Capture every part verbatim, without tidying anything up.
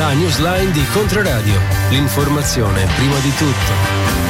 La newsline di Controradio. L'informazione prima di tutto.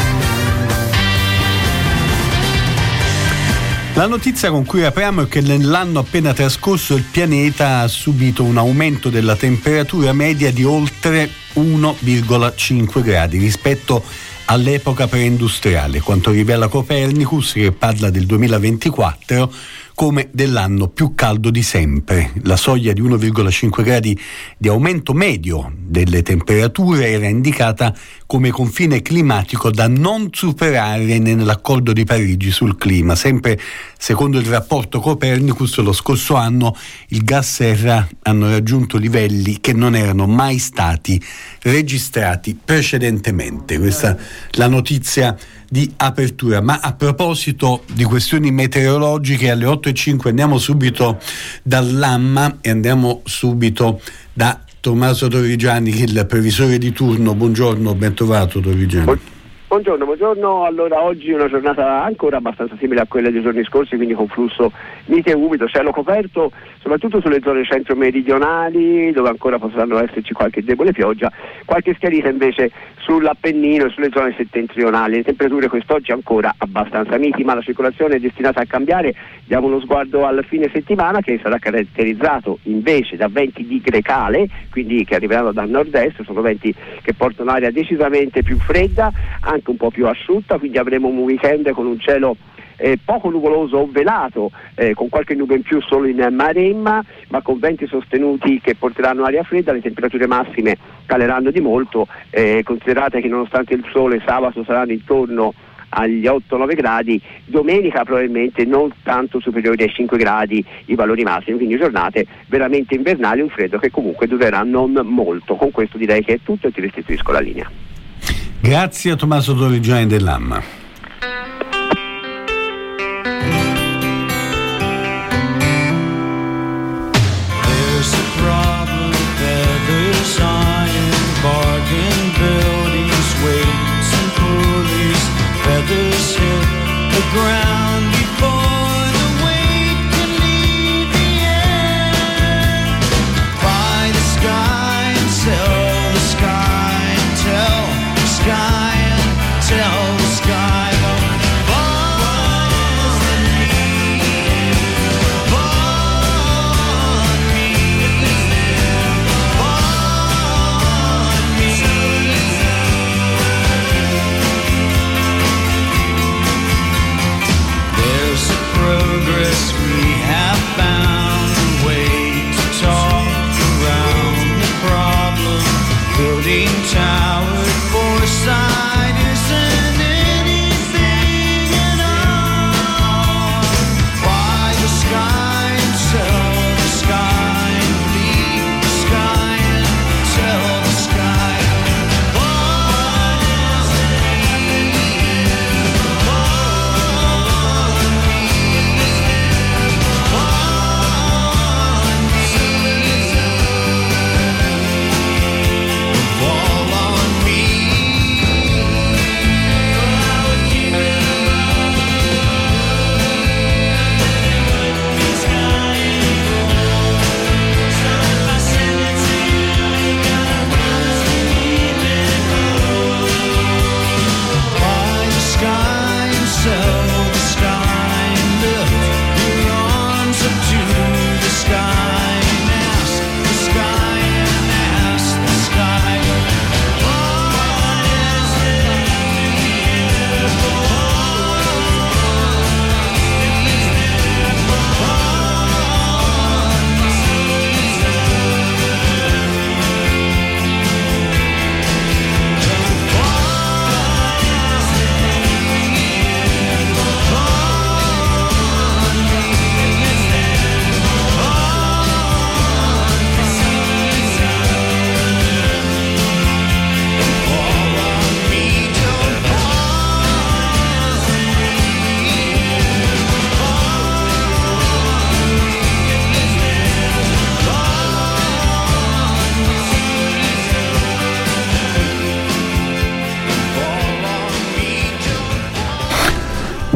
La notizia con cui apriamo è che nell'anno appena trascorso il pianeta ha subito un aumento della temperatura media di oltre uno virgola cinque gradi rispetto all'epoca preindustriale, quanto rivela Copernicus, che parla del duemilaventiquattro come dell'anno più caldo di sempre. La soglia di uno virgola cinque gradi di aumento medio delle temperature era indicata come confine climatico da non superare nell'accordo di Parigi sul clima. Sempre secondo il rapporto Copernicus, lo scorso anno il gas serra hanno raggiunto livelli che non erano mai stati registrati precedentemente. Questa è la notizia di apertura. Ma a proposito di questioni meteorologiche, alle otto e cinque andiamo subito dall'Amma e andiamo subito da Tommaso Torrigiani, che è il previsore di turno. Buongiorno, ben trovato Torrigiani. Buongiorno, buongiorno. Allora, oggi è una giornata ancora abbastanza simile a quella dei giorni scorsi, quindi con flusso mite e umido, cielo coperto, soprattutto sulle zone centro-meridionali, dove ancora potranno esserci qualche debole pioggia, qualche schiarita invece sull'Appennino e sulle zone settentrionali. Le temperature quest'oggi ancora abbastanza miti, ma la circolazione è destinata a cambiare. Diamo uno sguardo al fine settimana, che sarà caratterizzato invece da venti di grecale, quindi che arriveranno dal nord-est, sono venti che portano aria decisamente più fredda, anche un po' più asciutta, quindi avremo un weekend con un cielo eh, poco nuvoloso o velato, eh, con qualche nube in più solo in Maremma, ma con venti sostenuti che porteranno aria fredda. Le temperature massime caleranno di molto, eh, considerate che nonostante il sole sabato saranno intorno agli otto nove gradi, domenica probabilmente non tanto superiori ai cinque gradi i valori massimi, quindi giornate veramente invernali, un freddo che comunque durerà non molto. Con questo direi che è tutto e ti restituisco la linea. Grazie a Tommaso Torrigiani dell'Amma.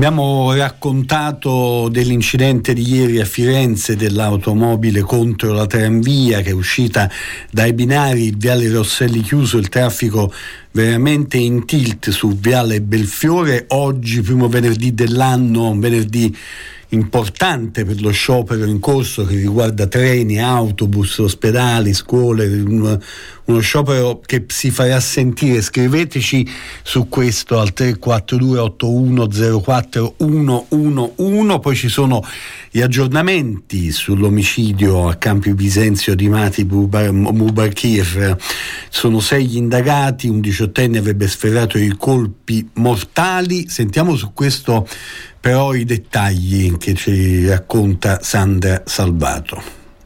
Abbiamo raccontato dell'incidente di ieri a Firenze dell'automobile contro la tranvia che è uscita dai binari, il viale Rosselli chiuso, il traffico veramente in tilt su viale Belfiore. Oggi, primo venerdì dell'anno, un venerdì importante per lo sciopero in corso che riguarda treni, autobus, ospedali, scuole, uno, uno sciopero che si farà sentire. Scriveteci su questo al tre quattro due otto uno zero quattro uno uno uno. Poi ci sono gli aggiornamenti sull'omicidio a Campi Bisenzio di Mati Mubakir. Sono sei gli indagati, un diciottenne avrebbe sferrato i colpi mortali. Sentiamo su questo però i dettagli che ci racconta Sandra Salvato.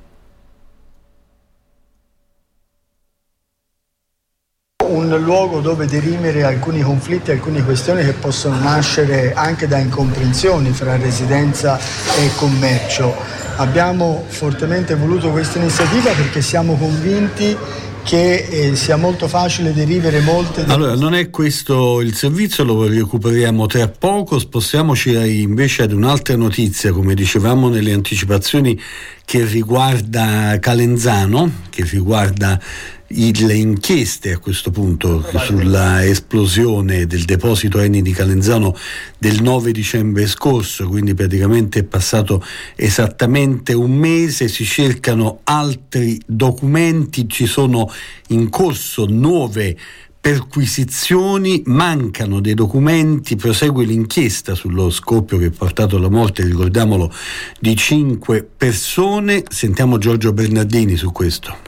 Un luogo dove dirimere alcuni conflitti, alcune questioni che possono nascere anche da incomprensioni fra residenza e commercio. Abbiamo fortemente voluto questa iniziativa perché siamo convinti che eh, sia molto facile derivare molte... Allora, non è questo il servizio, lo recuperiamo tra poco. Spostiamoci invece ad un'altra notizia, come dicevamo nelle anticipazioni, che riguarda Calenzano, che riguarda le inchieste a questo punto sulla esplosione del deposito Eni di Calenzano del nove dicembre scorso, quindi praticamente è passato esattamente un mese. Si cercano altri documenti, ci sono in corso nuove perquisizioni, mancano dei documenti, prosegue l'inchiesta sullo scoppio che ha portato alla morte, ricordiamolo, di cinque persone. Sentiamo Giorgio Bernardini su questo.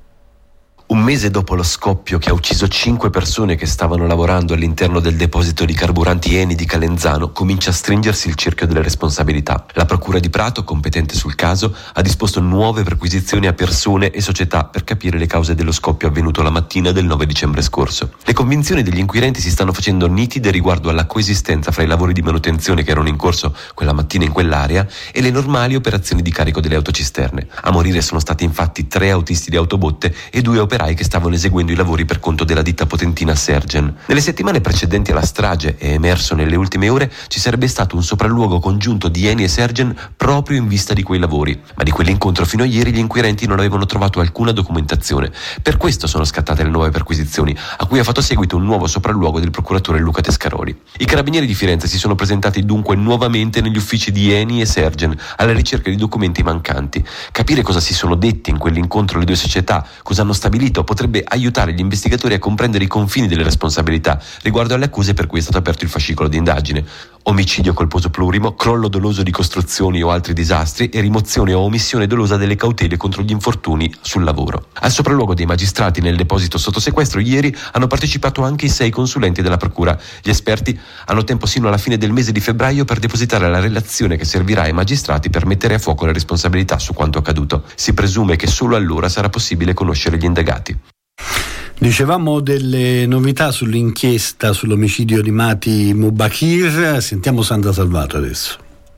Un mese dopo lo scoppio che ha ucciso cinque persone che stavano lavorando all'interno del deposito di carburanti Eni di Calenzano, comincia a stringersi il cerchio delle responsabilità. La Procura di Prato, competente sul caso, ha disposto nuove perquisizioni a persone e società per capire le cause dello scoppio avvenuto la mattina del nove dicembre scorso. Le convinzioni degli inquirenti si stanno facendo nitide riguardo alla coesistenza fra i lavori di manutenzione che erano in corso quella mattina in quell'area e le normali operazioni di carico delle autocisterne. A morire sono stati infatti tre autisti di autobotte e due operai che stavano eseguendo i lavori per conto della ditta potentina Sergen. Nelle settimane precedenti alla strage, è emerso nelle ultime ore, ci sarebbe stato un sopralluogo congiunto di Eni e Sergen proprio in vista di quei lavori, ma di quell'incontro fino a ieri gli inquirenti non avevano trovato alcuna documentazione. Per questo sono scattate le nuove perquisizioni, a cui ha fatto seguito un nuovo sopralluogo del procuratore Luca Tescaroli. I carabinieri di Firenze si sono presentati dunque nuovamente negli uffici di Eni e Sergen alla ricerca di documenti mancanti. Capire cosa si sono detti in quell'incontro le due società, cosa hanno stabilito, potrebbe aiutare gli investigatori a comprendere i confini delle responsabilità riguardo alle accuse per cui è stato aperto il fascicolo di indagine. Omicidio colposo plurimo, crollo doloso di costruzioni o altri disastri e rimozione o omissione dolosa delle cautele contro gli infortuni sul lavoro. Al sopralluogo dei magistrati nel deposito sotto sequestro ieri hanno partecipato anche i sei consulenti della Procura. Gli esperti hanno tempo sino alla fine del mese di febbraio per depositare la relazione che servirà ai magistrati per mettere a fuoco le responsabilità su quanto accaduto. Si presume che solo allora sarà possibile conoscere gli indagati. Dicevamo delle novità sull'inchiesta sull'omicidio di Mati Mubakir. Sentiamo Sandra Salvato adesso.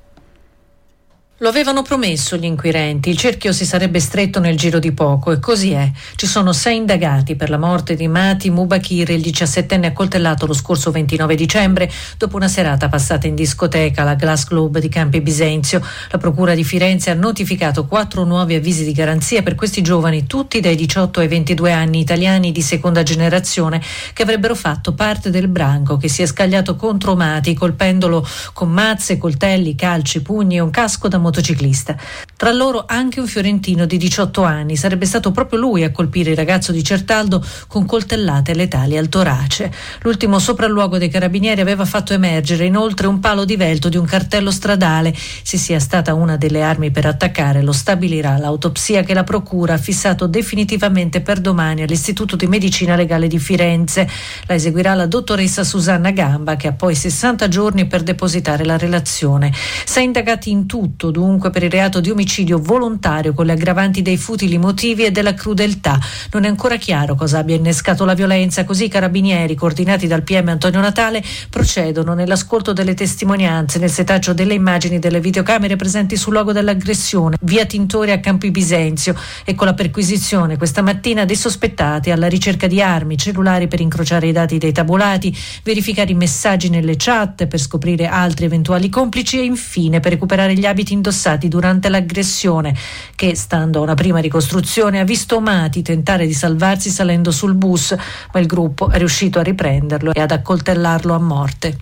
Lo avevano promesso gli inquirenti, il cerchio si sarebbe stretto nel giro di poco e così è. Ci sono sei indagati per la morte di Mati Mubakir, il diciassettenne accoltellato lo scorso ventinove dicembre dopo una serata passata in discoteca alla Glass Club di Campi Bisenzio. La Procura di Firenze ha notificato quattro nuovi avvisi di garanzia per questi giovani, tutti dai diciotto ai ventidue anni, italiani di seconda generazione, che avrebbero fatto parte del branco che si è scagliato contro Mati, colpendolo con mazze, coltelli, calci, pugni e un casco da motociclista. Tra loro anche un fiorentino di diciotto anni. Sarebbe stato proprio lui a colpire il ragazzo di Certaldo con coltellate letali al torace. L'ultimo sopralluogo dei carabinieri aveva fatto emergere inoltre un palo di velto di un cartello stradale. Se sia stata una delle armi per attaccare lo stabilirà l'autopsia che la Procura ha fissato definitivamente per domani all'Istituto di Medicina Legale di Firenze. La eseguirà la dottoressa Susanna Gamba, che ha poi sessanta giorni per depositare la relazione. Sei indagati in tutto, dunque, per il reato di omicidio omicidio volontario con le aggravanti dei futili motivi e della crudeltà. Non è ancora chiaro cosa abbia innescato la violenza, così i carabinieri, coordinati dal P M Antonio Natale, procedono nell'ascolto delle testimonianze, nel setaggio delle immagini delle videocamere presenti sul luogo dell'aggressione, via Tintori a Campi Bisenzio, e con la perquisizione questa mattina dei sospettati alla ricerca di armi, cellulari per incrociare i dati dei tabulati, verificare i messaggi nelle chat per scoprire altri eventuali complici e infine per recuperare gli abiti indossati durante l'aggressione, che, stando a una prima ricostruzione, ha visto Mati tentare di salvarsi salendo sul bus, ma il gruppo è riuscito a riprenderlo e ad accoltellarlo a morte.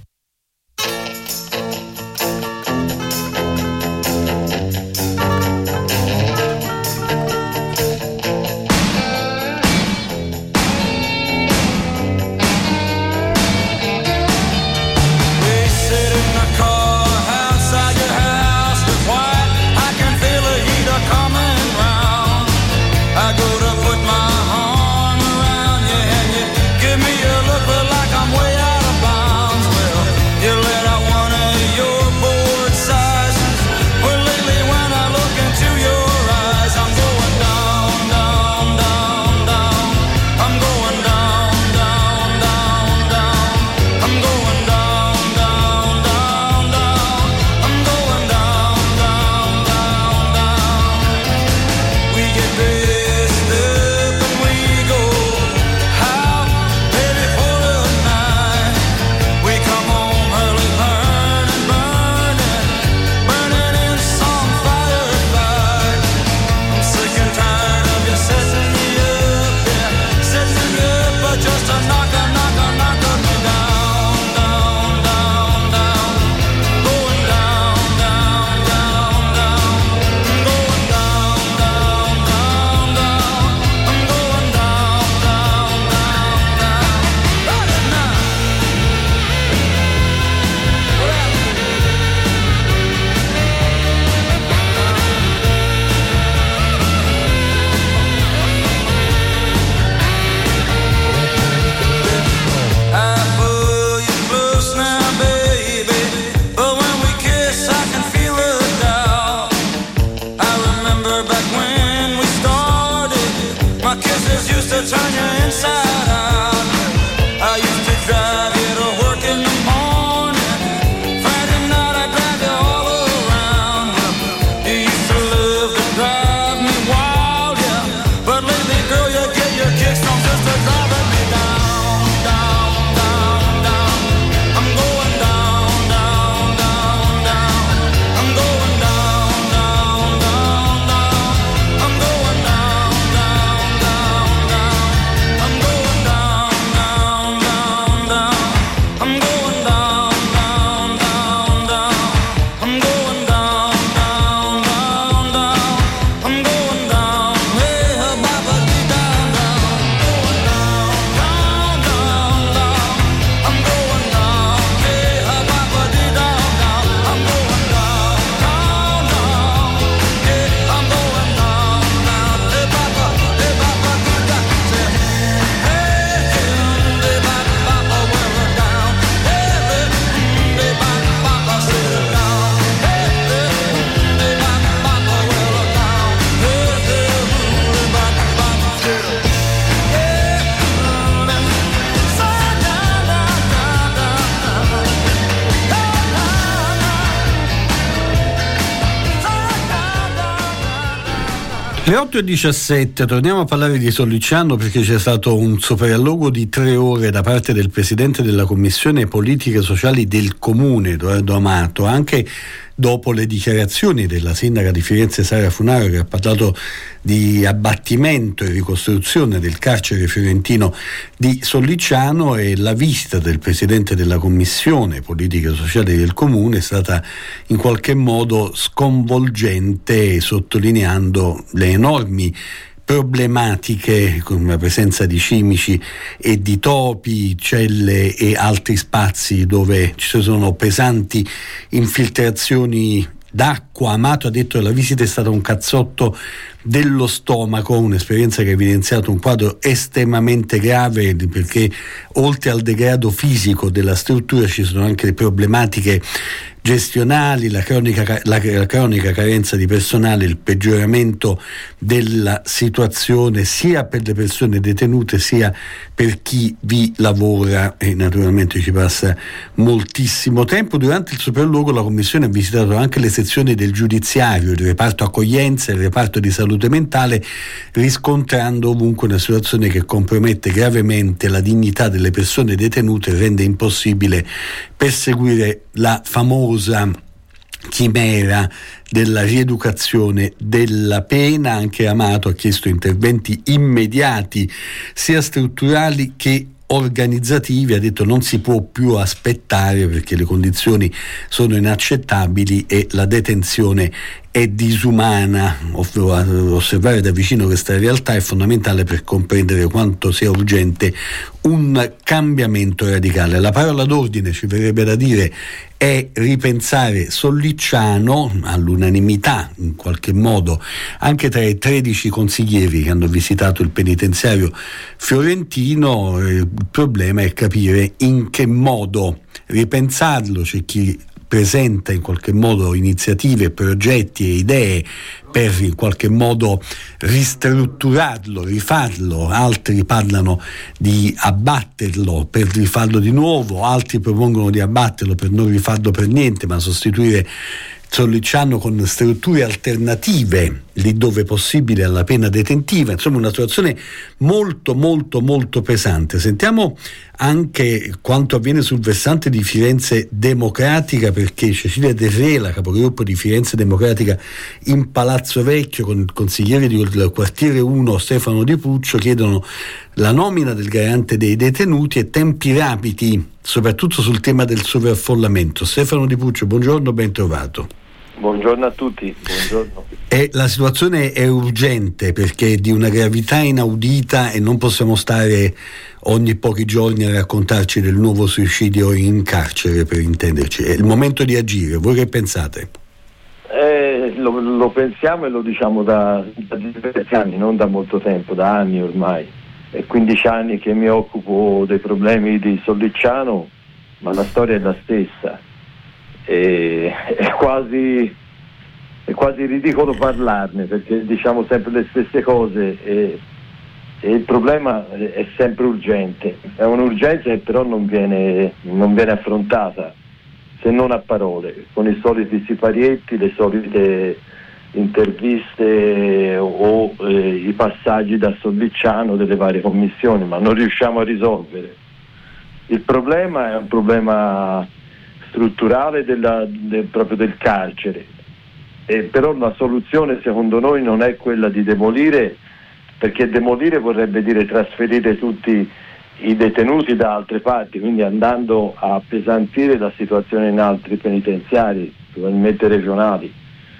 Le otto e diciassette, torniamo a parlare di Sollicciano perché c'è stato un sopralluogo di tre ore da parte del presidente della Commissione Politiche Sociali del Comune, Edoardo Amato, anche dopo le dichiarazioni della sindaca di Firenze Sara Funaro, che ha parlato di abbattimento e ricostruzione del carcere fiorentino di Sollicciano, e la visita del presidente della Commissione Politiche Sociali del Comune è stata in qualche modo sconvolgente, sottolineando le enormi problematiche con la presenza di cimici e di topi, celle e altri spazi dove ci sono pesanti infiltrazioni d'acqua Marco Amato ha detto che la visita è stata un cazzotto dello stomaco, un'esperienza che ha evidenziato un quadro estremamente grave, perché oltre al degrado fisico della struttura ci sono anche le problematiche gestionali, la cronica, la, la cronica carenza di personale, il peggioramento della situazione sia per le persone detenute sia per chi vi lavora, e naturalmente ci passa moltissimo tempo. Durante il sopralluogo la Commissione ha visitato anche le sezioni del giudiziario, il reparto accoglienza e il reparto di salute mentale, riscontrando ovunque una situazione che compromette gravemente la dignità delle persone detenute e rende impossibile perseguire la famosa chimera della rieducazione della pena. Anche Amato ha chiesto interventi immediati, sia strutturali che organizzativi. Ha detto non si può più aspettare perché le condizioni sono inaccettabili e la detenzione è disumana. Osservare da vicino questa realtà è fondamentale per comprendere quanto sia urgente un cambiamento radicale. La parola d'ordine, ci verrebbe da dire, è ripensare Sollicciano all'unanimità, in qualche modo, anche tra i tredici consiglieri che hanno visitato il penitenziario fiorentino. Il problema è capire in che modo ripensarlo. C'è chi presenta in qualche modo iniziative, progetti e idee per in qualche modo ristrutturarlo, rifarlo, altri parlano di abbatterlo per rifarlo di nuovo, altri propongono di abbatterlo per non rifarlo per niente, ma sostituire Sollicciano con strutture alternative lì dove possibile alla pena detentiva. Insomma, una situazione molto molto molto pesante. Sentiamo anche quanto avviene sul versante di Firenze Democratica, perché Cecilia De Re, la capogruppo di Firenze Democratica in Palazzo Vecchio, con il consigliere del quartiere uno Stefano Di Puccio, chiedono la nomina del garante dei detenuti e tempi rapidi, soprattutto sul tema del sovraffollamento. Stefano Di Puccio, buongiorno, ben trovato. Buongiorno a tutti, buongiorno. E la situazione è urgente perché è di una gravità inaudita e non possiamo stare ogni pochi giorni a raccontarci del nuovo suicidio in carcere, per intenderci. È il momento di agire. Voi che pensate? Eh, lo, lo pensiamo e lo diciamo da, da diversi anni, non da molto tempo, da anni ormai. È quindici anni che mi occupo dei problemi di Sollicciano, ma la storia è la stessa. E, è quasi è quasi ridicolo parlarne perché diciamo sempre le stesse cose e, e il problema è sempre urgente, è un'urgenza che però non viene, non viene affrontata, se non a parole, con i soliti siparietti, le solite interviste o eh, i passaggi da Sollicciano delle varie commissioni, ma non riusciamo a risolvere. Il problema è un problema strutturale della, del, proprio del carcere, e però la soluzione secondo noi non è quella di demolire, perché demolire vorrebbe dire trasferire tutti i detenuti da altre parti, quindi andando a appesantire la situazione in altri penitenziari, probabilmente regionali.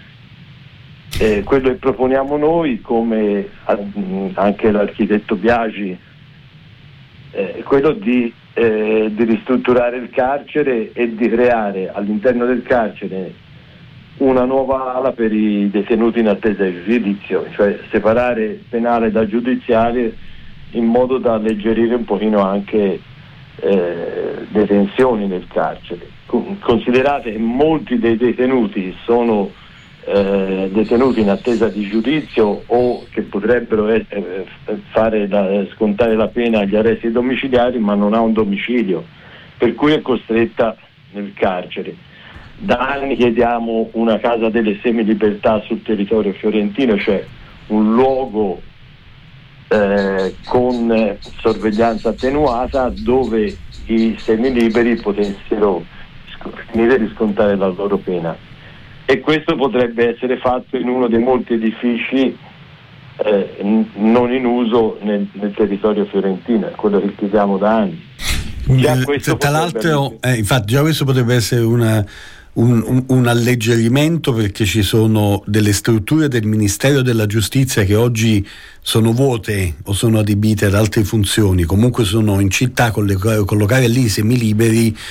E quello che proponiamo noi, come anche l'architetto Biagi, è quello di Eh, di ristrutturare il carcere e di creare all'interno del carcere una nuova ala per i detenuti in attesa di giudizio, cioè separare penale da giudiziario in modo da alleggerire un pochino anche eh, le tensioni nel carcere. Considerate che molti dei detenuti sono eh, detenuti in attesa di giudizio o che potrebbero eh, fare la, scontare la pena agli arresti domiciliari, ma non ha un domicilio, per cui è costretta nel carcere. Da anni chiediamo una casa delle semilibertà sul territorio fiorentino, cioè un luogo eh, con sorveglianza attenuata dove i semiliberi potessero finire di scontare la loro pena. E questo potrebbe essere fatto in uno dei molti edifici eh, n- non in uso nel, nel territorio fiorentino, è quello che chiediamo da anni. Già questo tra l'altro, essere... eh, infatti, già questo potrebbe essere una, un, un, un alleggerimento, perché ci sono delle strutture del Ministero della Giustizia che oggi sono vuote o sono adibite ad altre funzioni, comunque sono in città, collocare lì i semiliberi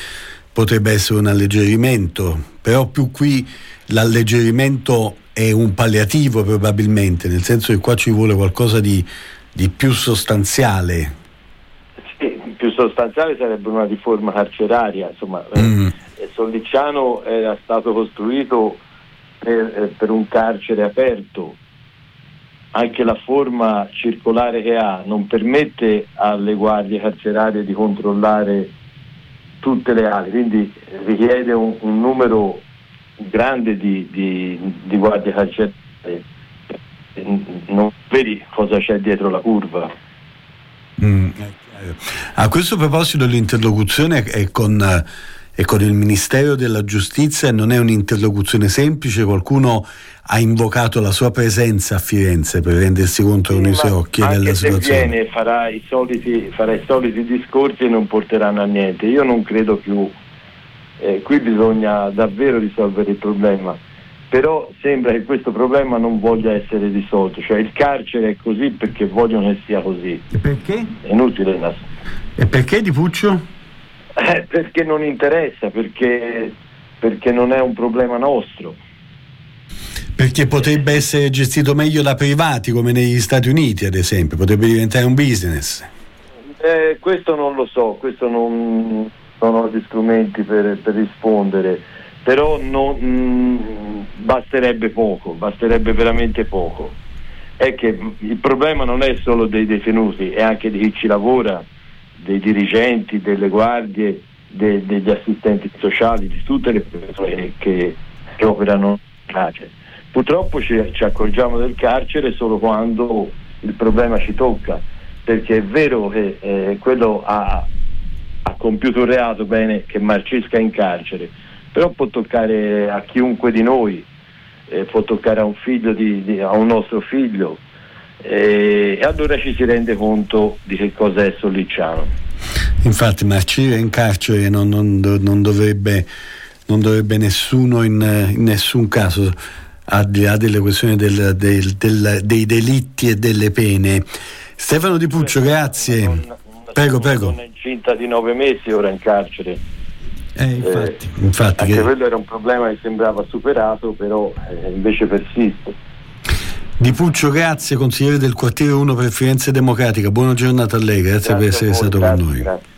potrebbe essere un alleggerimento, però più qui l'alleggerimento è un palliativo probabilmente, nel senso che qua ci vuole qualcosa di, di più sostanziale. Sì, più sostanziale sarebbe una riforma carceraria, insomma. Mm. eh, Sollicciano era stato costruito per, per un carcere aperto. Anche la forma circolare che ha non permette alle guardie carcerarie di controllare tutte le ali, quindi richiede un, un numero grande di, di, di guardie carcerarie. Non vedi cosa c'è dietro la curva. Mm. A questo proposito l'interlocuzione è con, è con il Ministero della Giustizia, non è un'interlocuzione semplice. Qualcuno ha invocato la sua presenza a Firenze per rendersi conto con i suoi occhi della situazione. Anche se viene farà i soliti, farà i soliti discorsi e non porteranno a niente. Io non credo più, eh, qui bisogna davvero risolvere il problema, però sembra che questo problema non voglia essere risolto, cioè il carcere è così perché vogliono che sia così. E perché? È inutile. Nas- e perché, Di Puccio? Eh, perché non interessa, perché, perché non è un problema nostro. Perché potrebbe essere gestito meglio da privati come negli Stati Uniti, ad esempio, potrebbe diventare un business. Eh, questo non lo so, questo non, non ho gli strumenti per, per rispondere, però non, mh, basterebbe poco, basterebbe veramente poco. È che il problema non è solo dei detenuti, è anche di chi ci lavora, dei dirigenti, delle guardie, de, degli assistenti sociali, di tutte le persone che, che operano in carcere. Purtroppo ci, ci accorgiamo del carcere solo quando il problema ci tocca, perché è vero che eh, quello ha, ha compiuto un reato, bene che marcisca in carcere, però può toccare a chiunque di noi, eh, può toccare a un figlio di, di, a un nostro figlio, eh, e allora ci si rende conto di che cosa è Sollicciano. Infatti marcire in carcere non, non, non dovrebbe non dovrebbe nessuno in, in nessun caso, al di là delle questioni del, del, del, dei delitti e delle pene. Stefano Di Puccio, grazie. Una, una, prego, prego. Una donna incinta di nove mesi ora in carcere. Eh, infatti, eh, infatti anche che... quello era un problema che sembrava superato, però eh, invece persiste. Di Puccio, grazie, consigliere del quartiere uno per Firenze Democratica. Buona giornata a lei, grazie, grazie per essere stato grazie, con noi. Grazie.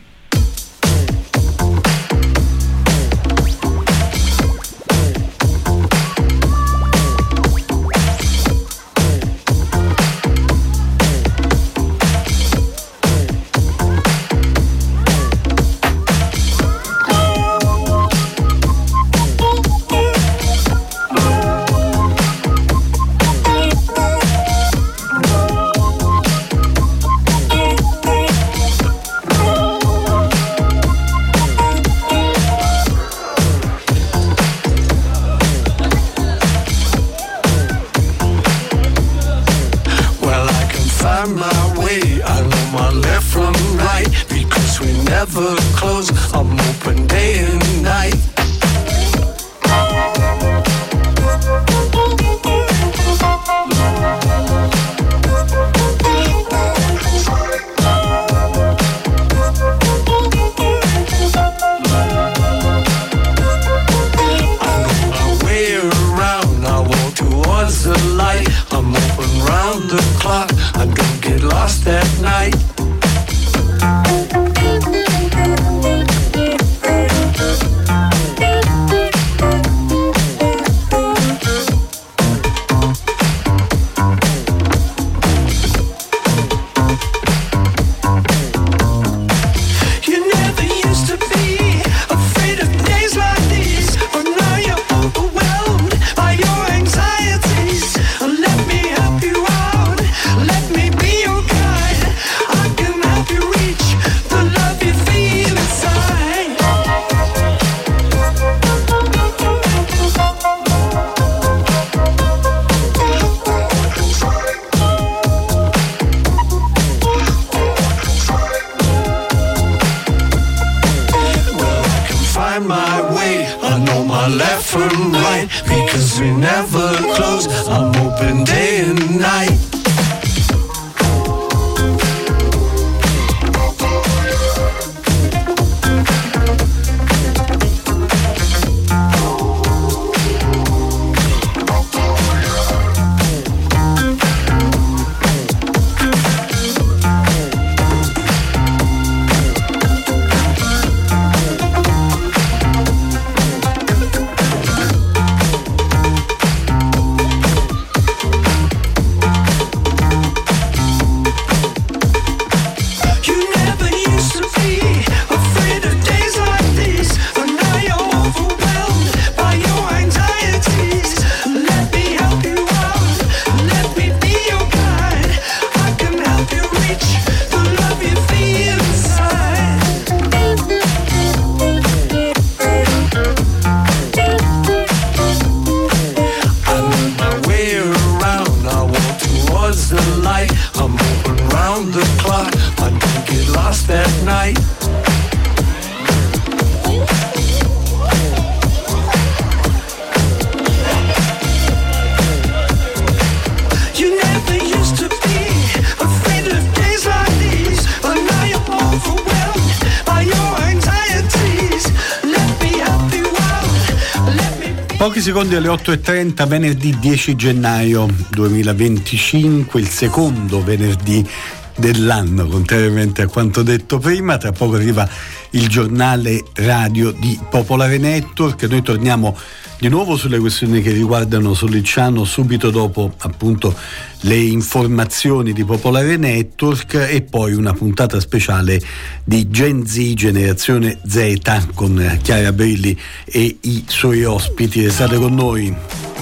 Pochi secondi alle otto e trenta, venerdì dieci gennaio duemilaventicinque, il secondo venerdì dell'anno, contrariamente a quanto detto prima. Tra poco arriva il giornale radio di Popolare Network. Noi torniamo di nuovo sulle questioni che riguardano Sollicciano subito dopo appunto le informazioni di Popolare Network e poi una puntata speciale di Gen Z, Generazione Z, con Chiara Brilli e i suoi ospiti. Restate con noi.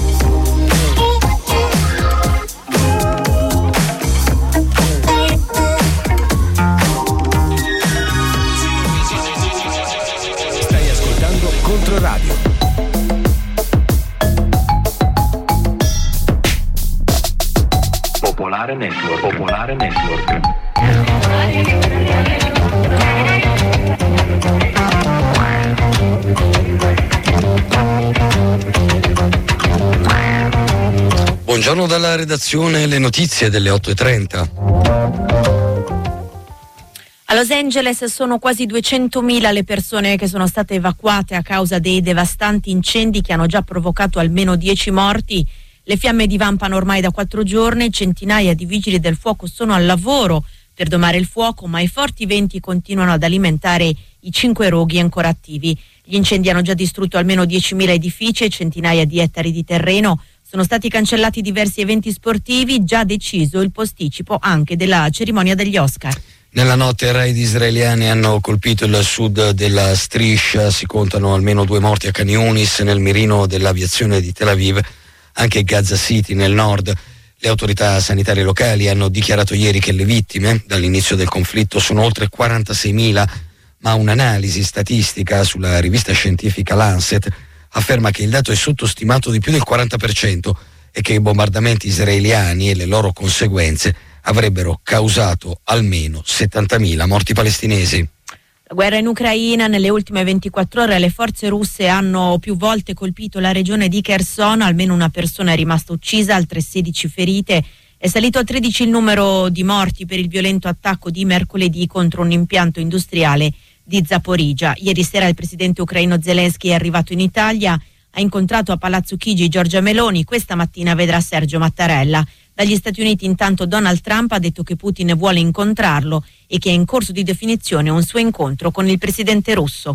Stai ascoltando Controradio. Popolare Network. Popolare Network. Buongiorno dalla redazione, le notizie delle otto e trenta. A Los Angeles sono quasi duecentomila le persone che sono state evacuate a causa dei devastanti incendi che hanno già provocato almeno dieci morti. Le fiamme divampano ormai da quattro giorni, centinaia di vigili del fuoco sono al lavoro per domare il fuoco, ma i forti venti continuano ad alimentare i cinque roghi ancora attivi. Gli incendi hanno già distrutto almeno diecimila edifici e centinaia di ettari di terreno. Sono stati cancellati diversi eventi sportivi, già deciso il posticipo anche della cerimonia degli Oscar. Nella notte raid israeliani hanno colpito il sud della striscia, si contano almeno due morti a Khan Yunis, nel mirino dell'aviazione di Tel Aviv. Anche Gaza City nel nord. Le autorità sanitarie locali hanno dichiarato ieri che le vittime dall'inizio del conflitto sono oltre quarantaseimila, ma un'analisi statistica sulla rivista scientifica Lancet afferma che il dato è sottostimato di più del quaranta per cento e che i bombardamenti israeliani e le loro conseguenze avrebbero causato almeno settantamila morti palestinesi. La guerra in Ucraina, nelle ultime ventiquattro ore le forze russe hanno più volte colpito la regione di Kherson, almeno una persona è rimasta uccisa, altre sedici ferite. È salito a tredici il numero di morti per il violento attacco di mercoledì contro un impianto industriale di Zaporizhzhia. Ieri sera il presidente ucraino Zelensky è arrivato in Italia, ha incontrato a Palazzo Chigi Giorgia Meloni, questa mattina vedrà Sergio Mattarella. Dagli Stati Uniti intanto Donald Trump ha detto che Putin vuole incontrarlo e che è in corso di definizione un suo incontro con il presidente russo.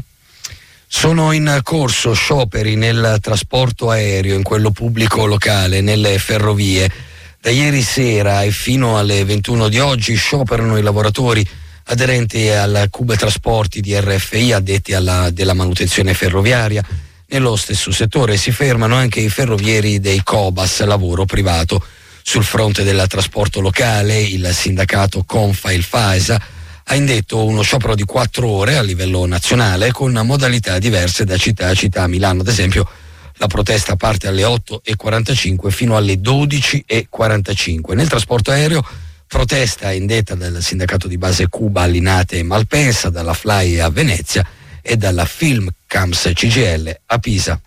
Sono in corso scioperi nel trasporto aereo, in quello pubblico locale, nelle ferrovie. Da ieri sera e fino alle ventuno di oggi scioperano i lavoratori aderenti al Cube Trasporti di R F I, addetti alla della manutenzione ferroviaria. Nello stesso settore si fermano anche i ferrovieri dei Cobas, lavoro privato. Sul fronte del trasporto locale, il sindacato Confa-Il Faesa ha indetto uno sciopero di quattro ore a livello nazionale con modalità diverse da città a città. A Milano, ad esempio, la protesta parte alle otto e quarantacinque fino alle dodici e quarantacinque. Nel trasporto aereo, protesta indetta dal sindacato di base Cuba a Linate e Malpensa, dalla Fly a Venezia e dalla Filmcams C G I L a Pisa.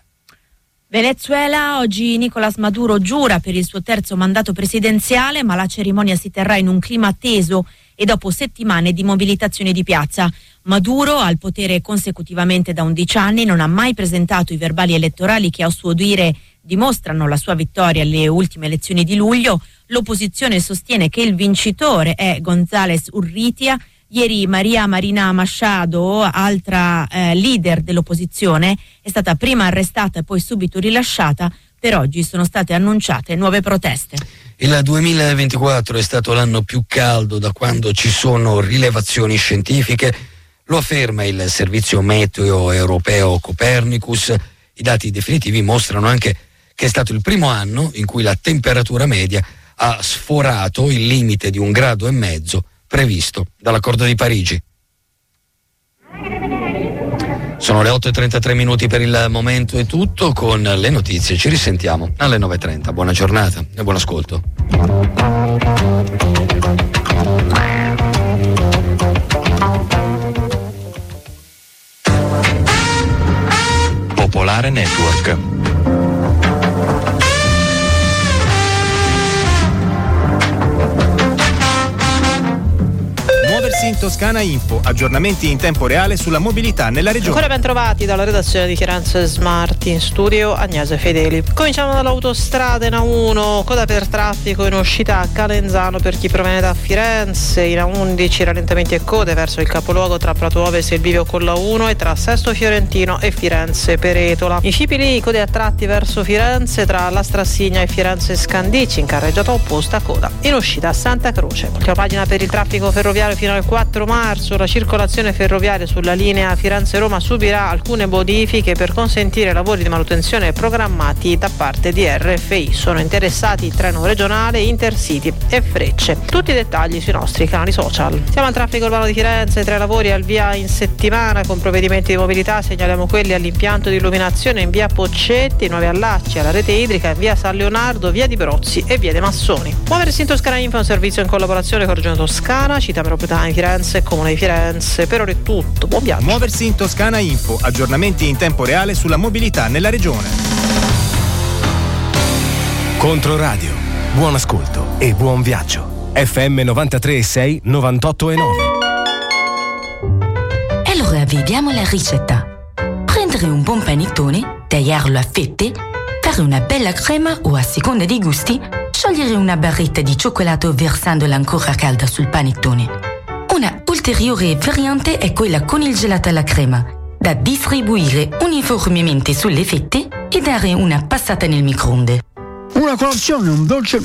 Venezuela, oggi Nicolás Maduro giura per il suo terzo mandato presidenziale, ma la cerimonia si terrà in un clima teso e dopo settimane di mobilitazioni di piazza. Maduro, al potere consecutivamente da undici anni, non ha mai presentato i verbali elettorali che a suo dire dimostrano la sua vittoria alle ultime elezioni di luglio. L'opposizione sostiene che il vincitore è González Urrutia. Ieri Maria Marina Machado, altra eh, leader dell'opposizione, è stata prima arrestata e poi subito rilasciata. Per oggi sono state annunciate nuove proteste. Il duemilaventiquattro è stato l'anno più caldo da quando ci sono rilevazioni scientifiche, lo afferma il servizio meteo europeo Copernicus. I dati definitivi mostrano anche che è stato il primo anno in cui la temperatura media ha sforato il limite di un grado e mezzo previsto dall'Accordo di Parigi. Sono le otto e trentatré minuti per il momento, è tutto con le notizie. Ci risentiamo alle nove e trenta. Buona giornata e buon ascolto. Popolare Network. In Toscana Info, aggiornamenti in tempo reale sulla mobilità nella regione. Ancora ben trovati dalla redazione di Firenze Smart. Marti, in studio Agnese Fedeli. Cominciamo dall'autostrada in A uno, coda per traffico in uscita a Calenzano per chi proviene da Firenze, in A undici rallentamenti e code verso il capoluogo tra Prato Ovest e il bivio con l'A uno e tra Sesto Fiorentino e Firenze Peretola. In Scipili code a tratti verso Firenze tra la Strassigna e Firenze Scandicci, in carreggiata opposta coda in uscita a Santa Croce. Ultima pagina per il traffico ferroviario fino al quattro marzo, la circolazione ferroviaria sulla linea Firenze-Roma subirà alcune modifiche per consentire lavori di manutenzione programmati da parte di R F I. Sono interessati il treno regionale, Intercity e Frecce. Tutti i dettagli sui nostri canali social. Siamo al traffico urbano di Firenze, tre lavori al via in settimana con provvedimenti di mobilità. Segnaliamo quelli all'impianto di illuminazione in via Poccetti, nuovi allacci alla rete idrica in via San Leonardo, via di Brozzi e via De Massoni. Muoversi in Toscana Info è un servizio in collaborazione con Regione Toscana, Città Metropolitana di Firenze e Comune di Firenze. Per ora è tutto, buon viaggio. Muoversi in Toscana Info, aggiornamenti in tempo reale sulla mobilità nella regione. Controradio, buon ascolto e buon viaggio. F M novantatré e sei, novantotto e nove. Allora vediamo la ricetta. Prendere un buon panettone, tagliarlo a fette, fare una bella crema o a seconda dei gusti, sciogliere una barretta di cioccolato versandola ancora calda sul panettone. Una ulteriore variante è quella con il gelato alla crema, da distribuire uniformemente sulle fette e dare una passata nel microonde. Una colazione, un dolce...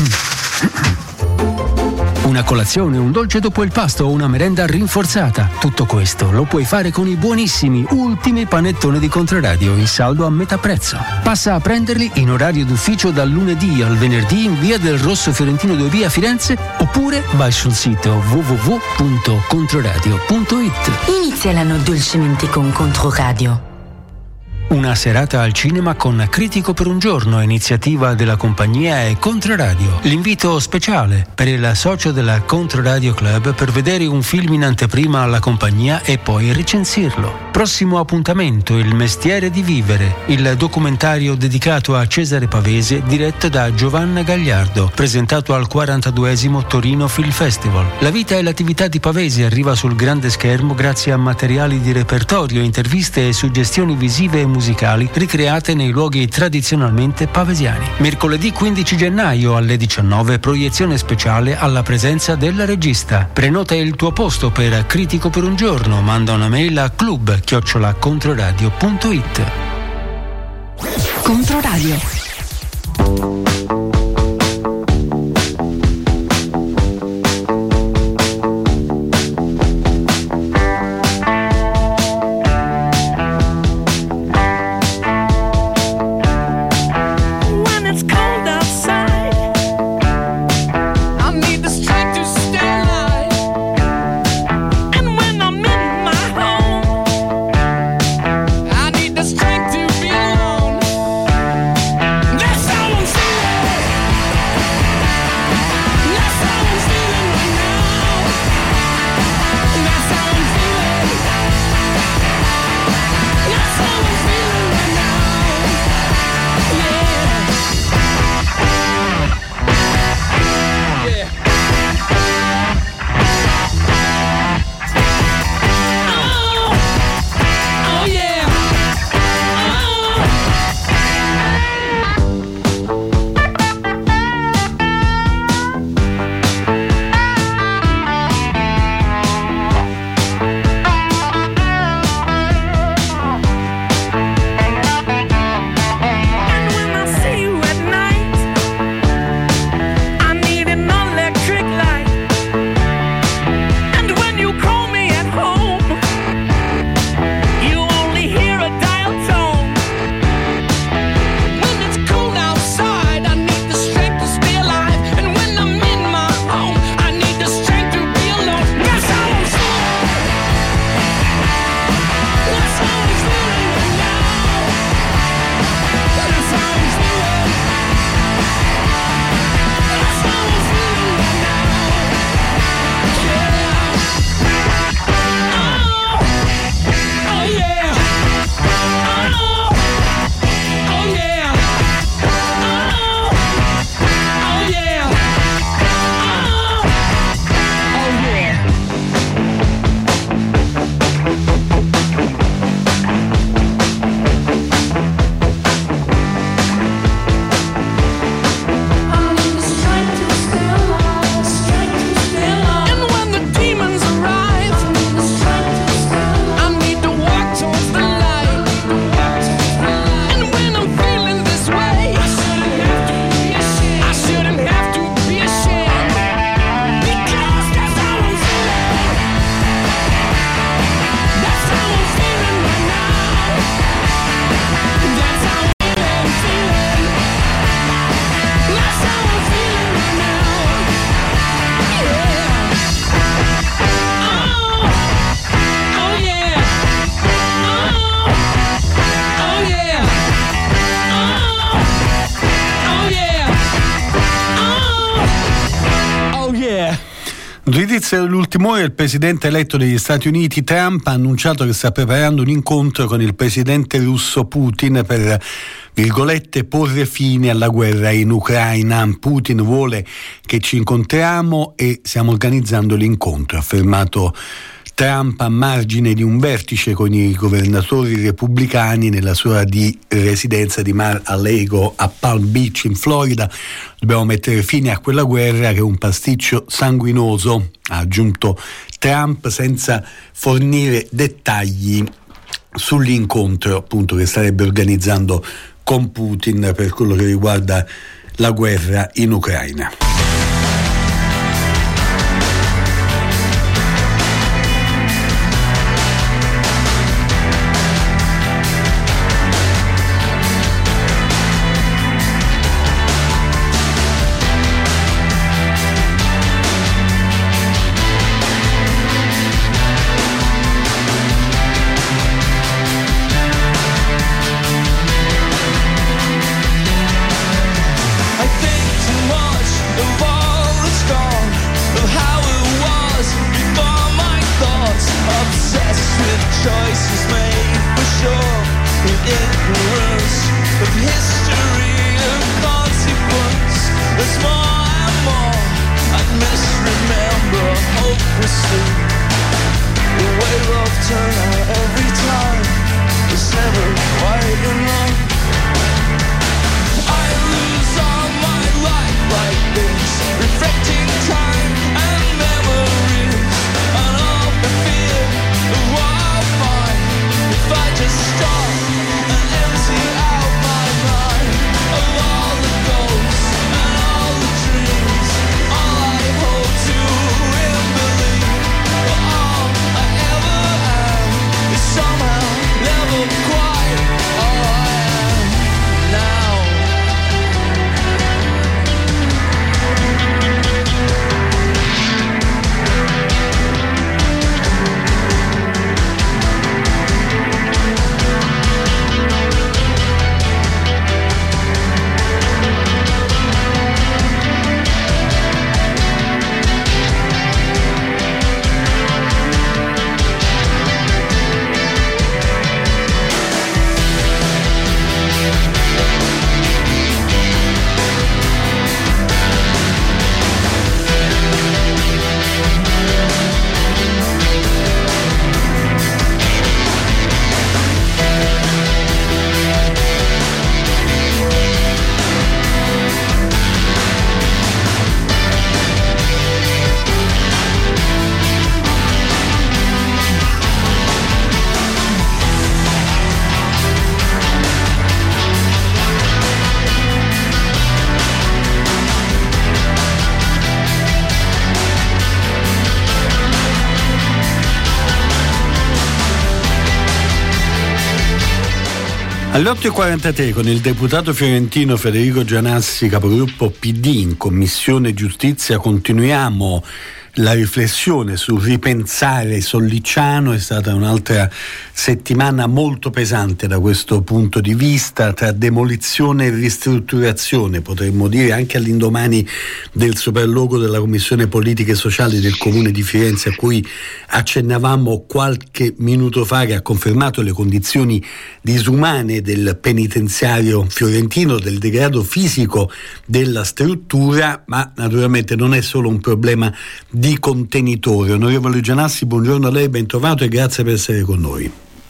Una colazione, un dolce dopo il pasto o una merenda rinforzata. Tutto questo lo puoi fare con i buonissimi ultimi panettoni di Controradio in saldo a metà prezzo. Passa a prenderli in orario d'ufficio dal lunedì al venerdì in via del Rosso Fiorentino due B a Firenze oppure vai sul sito w w w punto controradio punto i t. Inizia l'anno dolcemente con Controradio. Una serata al cinema con Critico per un giorno, iniziativa della compagnia e Controradio. L'invito speciale per il socio della Controradio Club per vedere un film in anteprima alla compagnia e poi recensirlo. Prossimo appuntamento, Il mestiere di vivere, il documentario dedicato a Cesare Pavese diretto da Giovanna Gagliardo, presentato al quarantaduesimo Torino Film Festival. La vita e l'attività di Pavese arriva sul grande schermo grazie a materiali di repertorio, interviste e suggestioni visive e musicali ricreate nei luoghi tradizionalmente pavesiani. Mercoledì quindici gennaio alle diciannove, proiezione speciale alla presenza del regista. Prenota il tuo posto per Critico per un giorno, manda una mail a club chiocciola controradio punto i t. Controradio. Strength to be alone. That's how I'm feeling. Notizia dell'ultimo ora: il presidente eletto degli Stati Uniti Trump ha annunciato che sta preparando un incontro con il presidente russo Putin per, virgolette, porre fine alla guerra in Ucraina. Putin vuole che ci incontriamo e stiamo organizzando l'incontro, ha affermato Trump a margine di un vertice con i governatori repubblicani nella sua di residenza di Mar-a-Lago a Palm Beach in Florida. Dobbiamo mettere fine a quella guerra che è un pasticcio sanguinoso, ha aggiunto Trump, senza fornire dettagli sull'incontro appunto che starebbe organizzando con Putin per quello che riguarda la guerra in Ucraina. Alle otto e quarantatré con il deputato fiorentino Federico Gianassi, capogruppo P D in Commissione Giustizia, continuiamo la riflessione sul ripensare Sollicciano. È stata un'altra settimana molto pesante da questo punto di vista, tra demolizione e ristrutturazione, potremmo dire, anche all'indomani del sopralluogo della Commissione Politiche Sociali del Comune di Firenze, a cui accennavamo qualche minuto fa, che ha confermato le condizioni disumane del penitenziario fiorentino, del degrado fisico della struttura, ma naturalmente non è solo un problema di contenitore. Onorevole Gianassi, buongiorno a lei, ben trovato e grazie per essere con noi.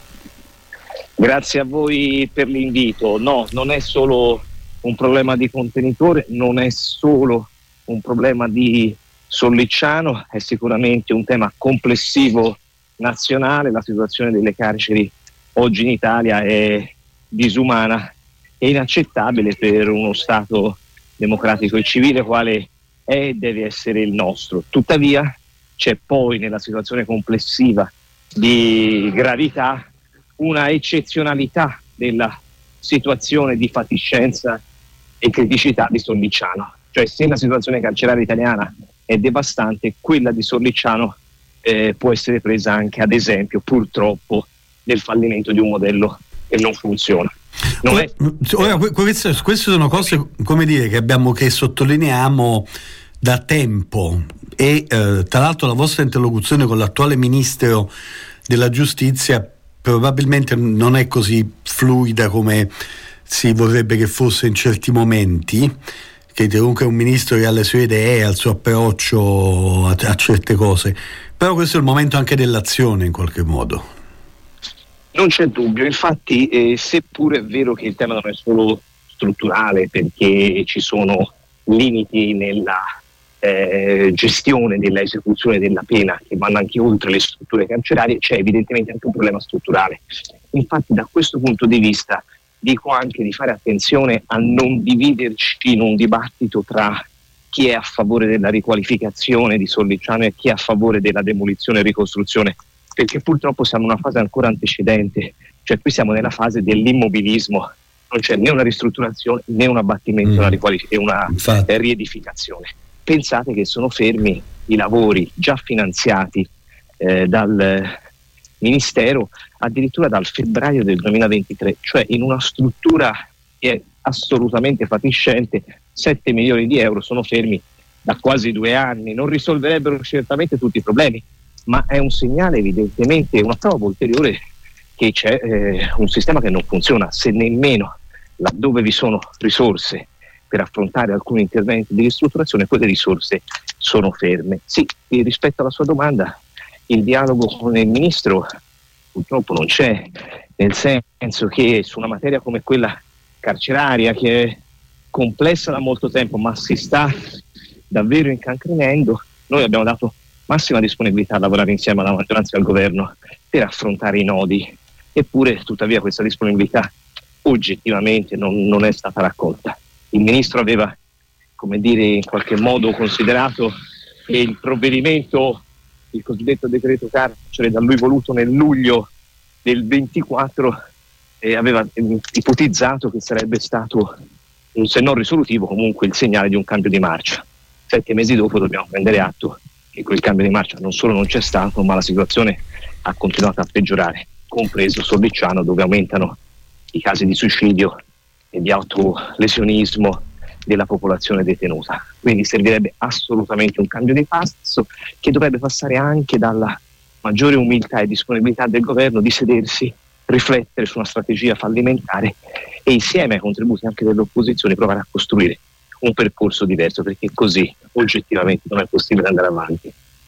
Grazie a voi per l'invito. No, non è solo un problema di contenitore, non è solo un problema di Sollicciano, è sicuramente un tema complessivo nazionale. La situazione delle carceri oggi in Italia è disumana e inaccettabile per uno Stato democratico e civile quale è e deve essere il nostro. Tuttavia c'è poi nella situazione complessiva di gravità una eccezionalità della situazione di fatiscenza e criticità di Sollicciano. Cioè, se la situazione carceraria italiana è devastante, quella di Sollicciano eh, può essere presa anche ad esempio, purtroppo, del fallimento di un modello che non funziona. Non è... Ora, queste, queste sono cose, come dire, che abbiamo, che sottolineiamo da tempo e eh, tra l'altro la vostra interlocuzione con l'attuale ministro della giustizia probabilmente non è così fluida come si vorrebbe che fosse in certi momenti, che comunque è un ministro che ha le sue idee, ha il suo approccio a, a certe cose, però questo è il momento anche dell'azione in qualche modo. Non c'è dubbio, infatti eh, seppure è vero che il tema non è solo strutturale, perché ci sono limiti nella eh, gestione della esecuzione della pena che vanno anche oltre le strutture carcerarie, c'è evidentemente anche un problema strutturale. Infatti da questo punto di vista dico anche di fare attenzione a non dividerci in un dibattito tra chi è a favore della riqualificazione di Sollicciano e chi è a favore della demolizione e ricostruzione, perché purtroppo siamo in una fase ancora antecedente, cioè qui siamo nella fase dell'immobilismo, non c'è né una ristrutturazione né un abbattimento mm. una riqualif- e una eh, riedificazione. Pensate che sono fermi i lavori già finanziati eh, dal Ministero addirittura dal febbraio del duemilaventitré, cioè in una struttura che è assolutamente fatiscente, sette milioni di euro sono fermi da quasi due anni, non risolverebbero certamente tutti i problemi, ma è un segnale evidentemente, una prova ulteriore che c'è eh, un sistema che non funziona, se nemmeno laddove vi sono risorse per affrontare alcuni interventi di ristrutturazione, quelle risorse sono ferme. Sì, rispetto alla sua domanda, il dialogo con il Ministro purtroppo non c'è, nel senso che su una materia come quella carceraria, che è complessa da molto tempo ma si sta davvero incancrenendo, noi abbiamo dato massima disponibilità a lavorare insieme alla maggioranza e al governo per affrontare i nodi, eppure tuttavia questa disponibilità oggettivamente non, non è stata raccolta. Il Ministro aveva, come dire, in qualche modo considerato che il provvedimento, il cosiddetto decreto carcere da lui voluto nel luglio del ventiquattro, eh, aveva eh, ipotizzato che sarebbe stato, se non risolutivo, comunque il segnale di un cambio di marcia. Sette mesi dopo dobbiamo prendere atto che quel cambio di marcia non solo non c'è stato, ma la situazione ha continuato a peggiorare, compreso Sollicciano, dove aumentano i casi di suicidio e di autolesionismo della popolazione detenuta. Quindi servirebbe assolutamente un cambio di passo che dovrebbe passare anche dalla maggiore umiltà e disponibilità del governo di sedersi, riflettere su una strategia fallimentare e insieme ai contributi anche dell'opposizione provare a costruire un percorso diverso, perché così oggettivamente non è possibile andare avanti.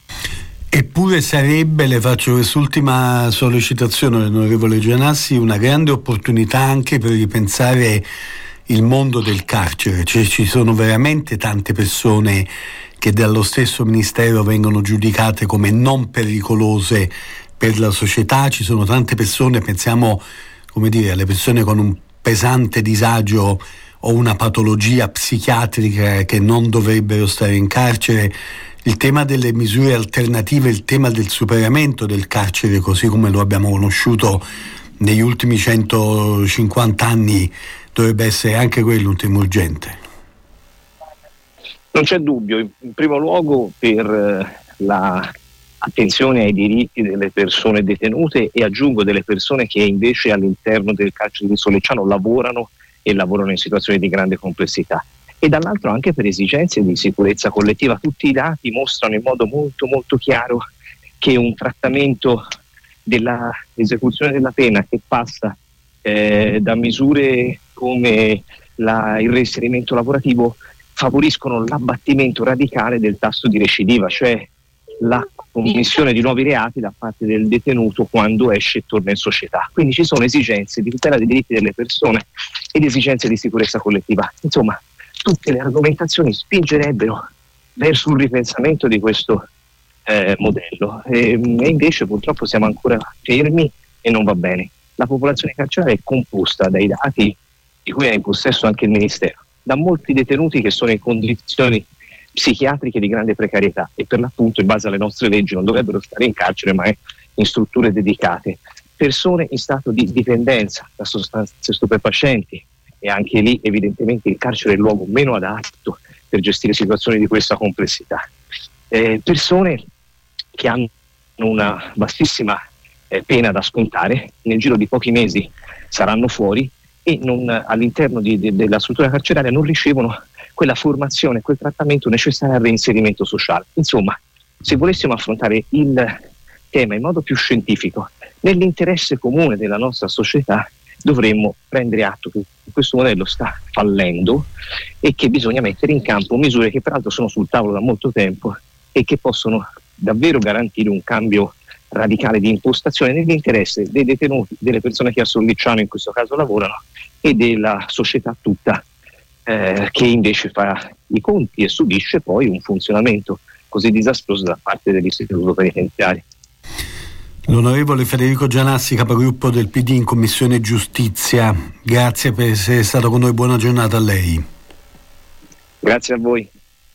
Eppure sarebbe, le faccio quest'ultima sollecitazione all'onorevole Gianassi, una grande opportunità anche per ripensare il mondo del carcere, cioè ci sono veramente tante persone che dallo stesso Ministero vengono giudicate come non pericolose per la società, ci sono tante persone, pensiamo, come dire, alle persone con un pesante disagio o una patologia psichiatrica che non dovrebbero stare in carcere. Il tema delle misure alternative, il tema del superamento del carcere così come lo abbiamo conosciuto negli ultimi centocinquanta anni dovrebbe essere anche quello un tema urgente. Non c'è dubbio, in primo luogo per la attenzione ai diritti delle persone detenute e aggiungo delle persone che invece all'interno del carcere di Sollicciano lavorano e lavorano in situazioni di grande complessità. E dall'altro anche per esigenze di sicurezza collettiva. Tutti i dati mostrano in modo molto molto chiaro che un trattamento dell'esecuzione della pena che passa eh, da misure come la, il reinserimento lavorativo favoriscono l'abbattimento radicale del tasso di recidiva, cioè la commissione di nuovi reati da parte del detenuto quando esce e torna in società. Quindi ci sono esigenze di tutela dei diritti delle persone ed esigenze di sicurezza collettiva. Insomma, tutte le argomentazioni spingerebbero verso un ripensamento di questo eh, modello e, e invece purtroppo siamo ancora fermi e non va bene. La popolazione carceraria è composta dai dati di cui è in possesso anche il Ministero, da molti detenuti che sono in condizioni psichiatriche di grande precarietà e per l'appunto in base alle nostre leggi non dovrebbero stare in carcere ma in strutture dedicate, persone in stato di dipendenza da sostanze stupefacenti e anche lì evidentemente il carcere è il luogo meno adatto per gestire situazioni di questa complessità, eh, persone che hanno una vastissima eh, pena da scontare, nel giro di pochi mesi saranno fuori e non, all'interno di, de, della struttura carceraria non ricevono quella formazione, quel trattamento necessario al reinserimento sociale. Insomma, se volessimo affrontare il tema in modo più scientifico, nell'interesse comune della nostra società, dovremmo prendere atto che questo modello sta fallendo e che bisogna mettere in campo misure che peraltro sono sul tavolo da molto tempo e che possono davvero garantire un cambio radicale di impostazione nell'interesse dei detenuti, delle persone che a Sollicciano in questo caso lavorano e della società tutta, eh, che invece fa i conti e subisce poi un funzionamento così disastroso da parte dell'istituto penitenziario. L'onorevole Federico Gianassi, capogruppo del P D in Commissione Giustizia, grazie per essere stato con noi, buona giornata a lei. Grazie a voi.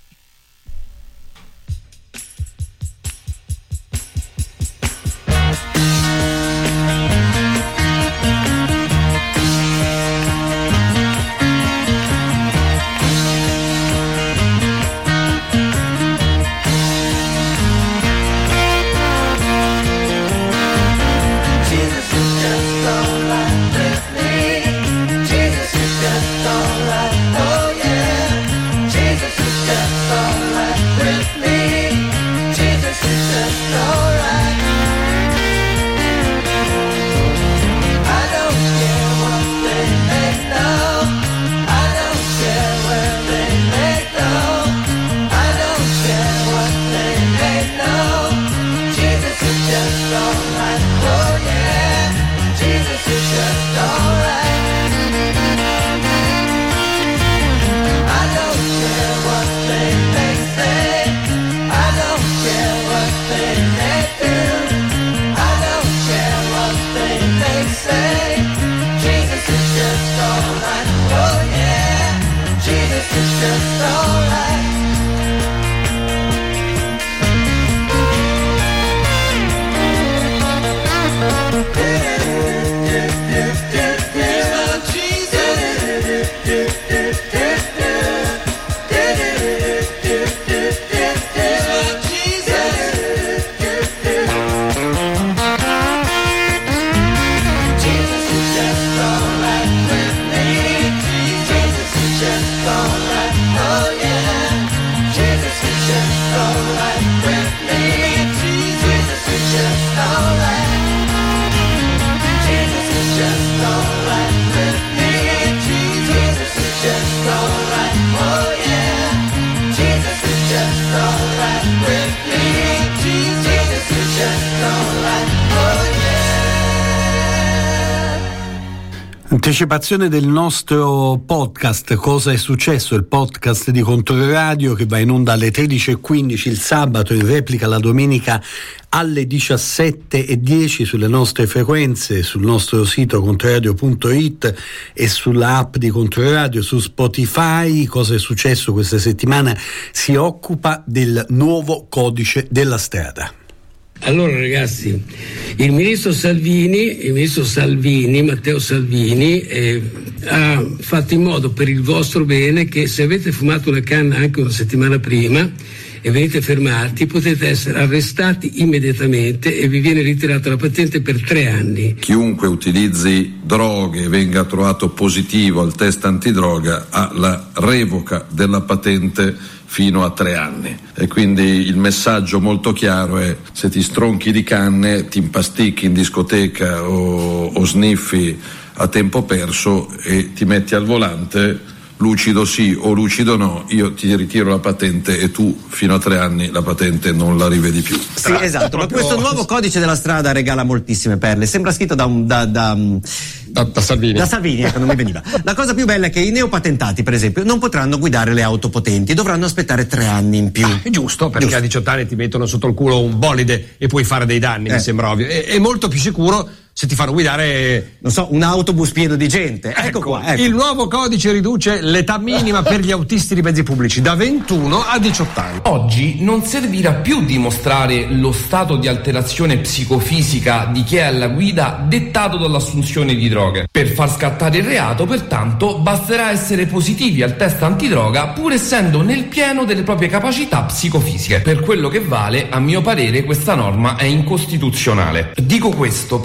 Anticipazione del nostro podcast Cosa è successo, il podcast di Controradio che va in onda alle tredici e quindici il sabato, in replica la domenica alle diciassette e dieci sulle nostre frequenze, sul nostro sito controradio punto it e sulla app di Controradio, su Spotify. Cosa è successo questa settimana? Si occupa del nuovo codice della strada. Allora ragazzi, il ministro Salvini, il ministro Salvini, Matteo Salvini, eh, ha fatto in modo per il vostro bene che se avete fumato una canna anche una settimana prima e venite fermati, potete essere arrestati immediatamente e vi viene ritirata la patente per tre anni. Chiunque utilizzi droghe e venga trovato positivo al test antidroga ha la revoca della patente fino a tre anni. E quindi il messaggio molto chiaro è: se ti stronchi di canne, ti impasticchi in discoteca o, o sniffi a tempo perso e ti metti al volante, lucido sì o lucido no, io ti ritiro la patente e tu fino a tre anni la patente non la rivedi più. Sì, esatto, ma questo nuovo codice della strada regala moltissime perle, sembra scritto da un da, da, da, da Salvini. Da Salvini, ecco, non mi veniva. La cosa più bella è che i neopatentati, per esempio, non potranno guidare le auto potenti, dovranno aspettare tre anni in più. Ah, è giusto, perché giusto. A diciotto anni ti mettono sotto il culo un bolide e puoi fare dei danni, eh. mi sembra ovvio. È, è molto più sicuro se ti fanno guidare, non so, un autobus pieno di gente. Ecco, ecco qua. Ecco. Il nuovo codice riduce l'età minima per gli autisti di mezzi pubblici da ventuno a diciotto anni. Oggi non servirà più dimostrare lo stato di alterazione psicofisica di chi è alla guida dettato dall'assunzione di droghe. Per far scattare il reato, pertanto, basterà essere positivi al test antidroga pur essendo nel pieno delle proprie capacità psicofisiche. Per quello che vale, a mio parere, questa norma è incostituzionale. Dico questo perché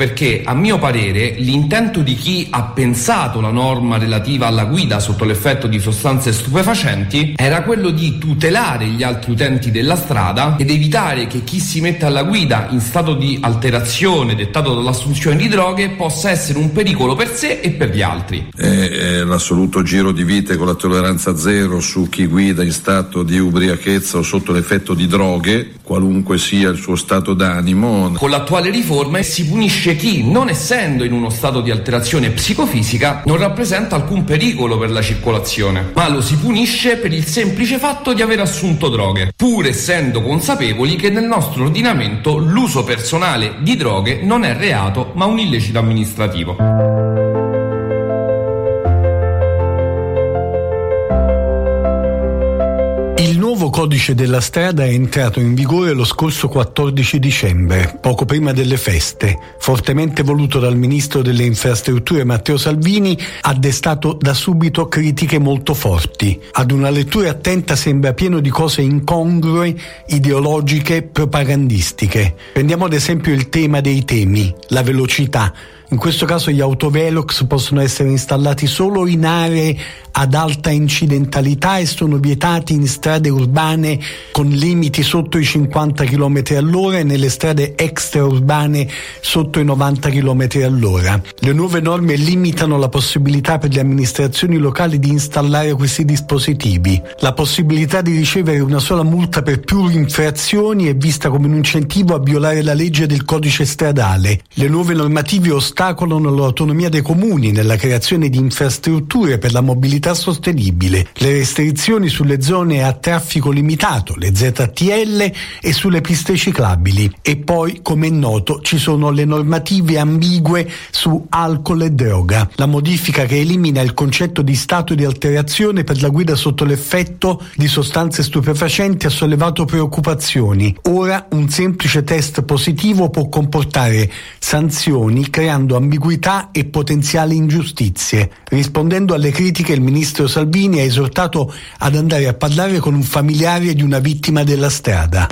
a mio parere l'intento di chi ha pensato la norma relativa alla guida sotto l'effetto di sostanze stupefacenti era quello di tutelare gli altri utenti della strada ed evitare che chi si mette alla guida in stato di alterazione dettato dall'assunzione di droghe possa essere un pericolo per sé e per gli altri. È, è l'assoluto giro di vite con la tolleranza zero su chi guida in stato di ubriachezza o sotto l'effetto di droghe, qualunque sia il suo stato d'animo. Con l'attuale riforma si punisce chi, non essendo in uno stato di alterazione psicofisica, non rappresenta alcun pericolo per la circolazione, ma lo si punisce per il semplice fatto di aver assunto droghe, pur essendo consapevoli che nel nostro ordinamento l'uso personale di droghe non è reato ma un illecito amministrativo. Il nuovo codice della strada è entrato in vigore lo scorso quattordici dicembre, poco prima delle feste. Fortemente voluto dal ministro delle infrastrutture Matteo Salvini, ha destato da subito critiche molto forti. Ad una lettura attenta sembra pieno di cose incongrue, ideologiche, propagandistiche. Prendiamo ad esempio il tema dei temi, la velocità. In questo caso gli autovelox possono essere installati solo in aree ad alta incidentalità e sono vietati in strade urbane con limiti sotto i cinquanta chilometri all'ora e nelle strade extraurbane sotto i novanta chilometri all'ora. Le nuove norme limitano la possibilità per le amministrazioni locali di installare questi dispositivi. La possibilità di ricevere una sola multa per più infrazioni è vista come un incentivo a violare la legge del codice stradale. Le nuove normative ostacolano l'autonomia dei comuni nella creazione di infrastrutture per la mobilità sostenibile, le restrizioni sulle zone a traffico limitato, le Z T L e sulle piste ciclabili. E poi, come è noto, ci sono le normative ambigue su alcol e droga. La modifica che elimina il concetto di stato di alterazione per la guida sotto l'effetto di sostanze stupefacenti ha sollevato preoccupazioni. Ora un semplice test positivo può comportare sanzioni, creando ambiguità e potenziali ingiustizie. Rispondendo alle critiche, il ministro Salvini ha esortato ad andare a parlare con un familiare di una vittima della strada.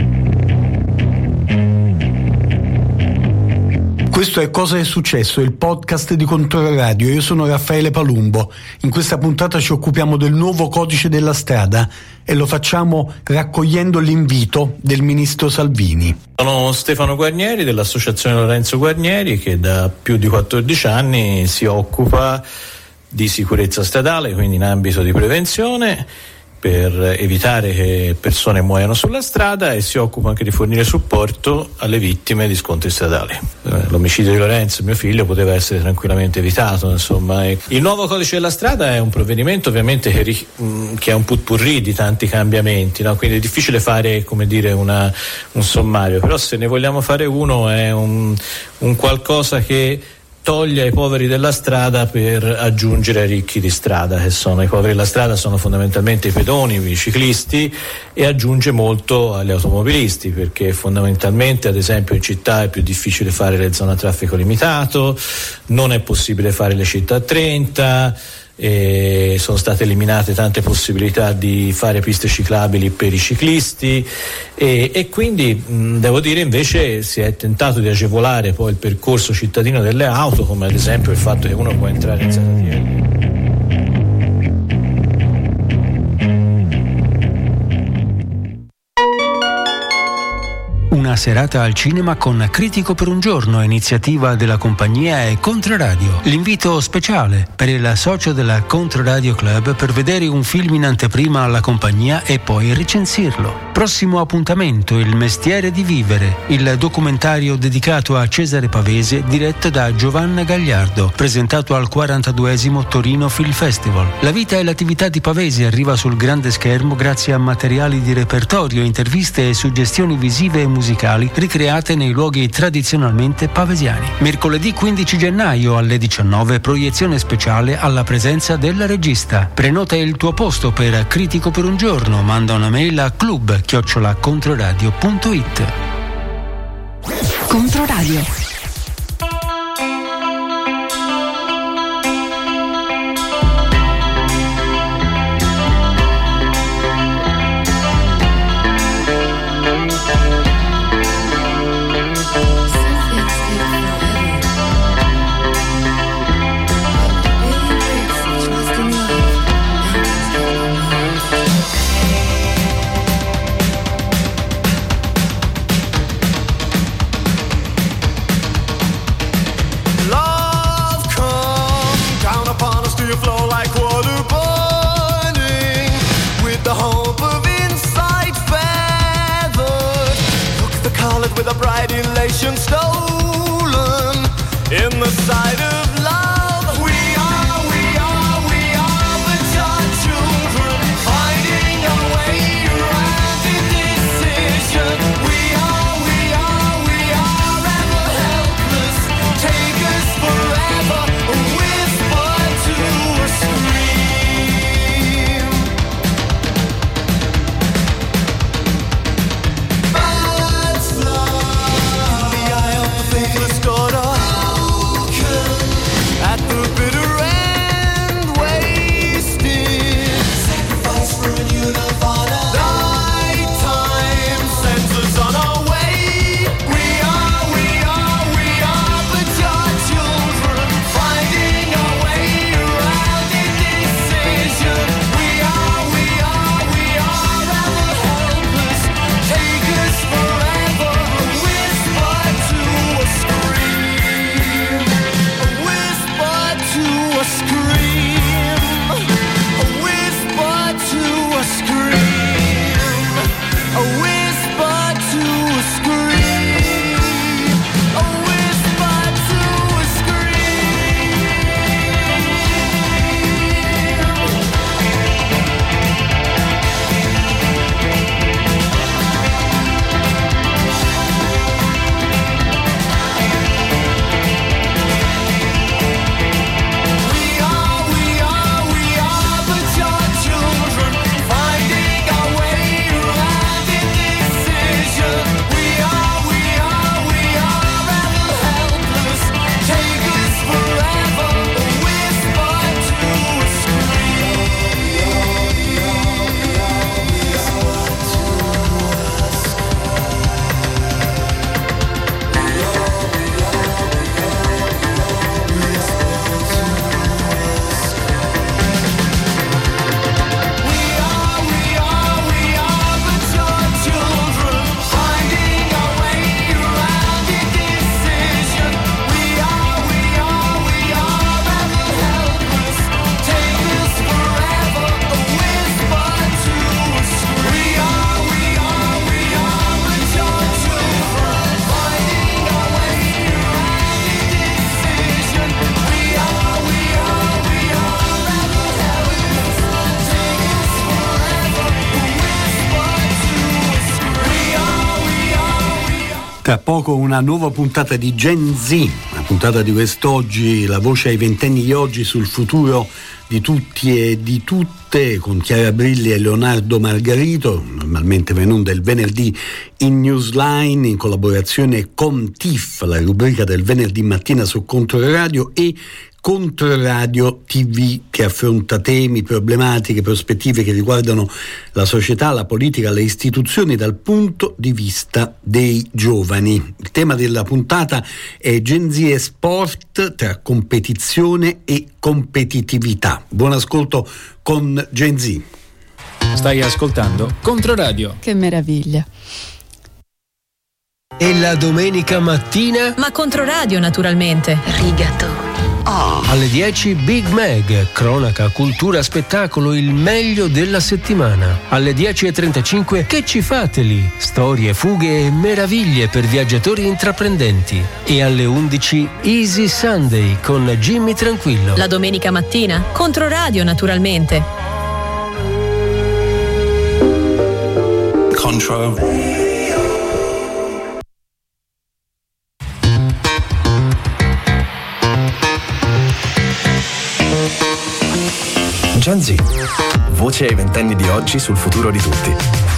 Questo è Cosa è successo, il podcast di Controradio. Io sono Raffaele Palumbo. In questa puntata ci occupiamo del nuovo codice della strada e lo facciamo raccogliendo l'invito del ministro Salvini. Sono Stefano Guarnieri dell'Associazione Lorenzo Guarnieri, che da più di quattordici anni si occupa di sicurezza stradale, quindi in ambito di prevenzione, per evitare che persone muoiano sulla strada, e si occupa anche di fornire supporto alle vittime di scontri stradali. L'omicidio di Lorenzo, mio figlio, poteva essere tranquillamente evitato, insomma. Il nuovo codice della strada è un provvedimento ovviamente che, che è un putpurri di tanti cambiamenti, no? Quindi è difficile fare, come dire, una, un sommario, però se ne vogliamo fare uno è un, un qualcosa che toglie ai poveri della strada per aggiungere ai ricchi di strada, che sono i poveri della strada, sono fondamentalmente i pedoni, i ciclisti, e aggiunge molto agli automobilisti, perché fondamentalmente ad esempio in città è più difficile fare le zone a traffico limitato, non è possibile fare le città a trenta, e sono state eliminate tante possibilità di fare piste ciclabili per i ciclisti, e, e quindi mh, devo dire invece si è tentato di agevolare poi il percorso cittadino delle auto, come ad esempio il fatto che uno può entrare in Z T L. Una serata al cinema con Critico per un giorno, iniziativa della compagnia e Controradio. L'invito speciale per il socio della Controradio Club per vedere un film in anteprima alla compagnia e poi recensirlo. Prossimo appuntamento, Il mestiere di vivere, il documentario dedicato a Cesare Pavese diretto da Giovanna Gagliardo, presentato al quarantaduesimo Torino Film Festival. La vita e l'attività di Pavese arriva sul grande schermo grazie a materiali di repertorio, interviste e suggestioni visive e musicali ricreate nei luoghi tradizionalmente pavesiani. Mercoledì quindici gennaio alle diciannove, proiezione speciale alla presenza del regista. Prenota il tuo posto per Critico per un giorno, manda una mail a club chiocciola controradio punto it. Controradio. Tra poco una nuova puntata di Gen Z, una puntata di quest'oggi, la voce ai ventenni di oggi sul futuro di tutti e di tutte, con Chiara Brilli e Leonardo Margarito, normalmente venuta il venerdì in Newsline in collaborazione con T I F, la rubrica del venerdì mattina su Controradio, e Controradio T V, che affronta temi, problematiche, prospettive che riguardano la società, la politica, le istituzioni dal punto di vista dei giovani. Il tema della puntata è Gen Z e sport, tra competizione e competitività. Buon ascolto con Gen Z. Stai ascoltando Controradio. Che meraviglia. E la domenica mattina? Ma Controradio, naturalmente. Rigatoni. Oh. Alle dieci Big Mag, cronaca, cultura, spettacolo, il meglio della settimana. Alle dieci e trentacinque Che ci fate lì? Storie, fughe e meraviglie per viaggiatori intraprendenti. E alle undici Easy Sunday con Jimmy Tranquillo. La domenica mattina Controradio, naturalmente. Contro. Gen Z, voce ai ventenni di oggi sul futuro di tutti.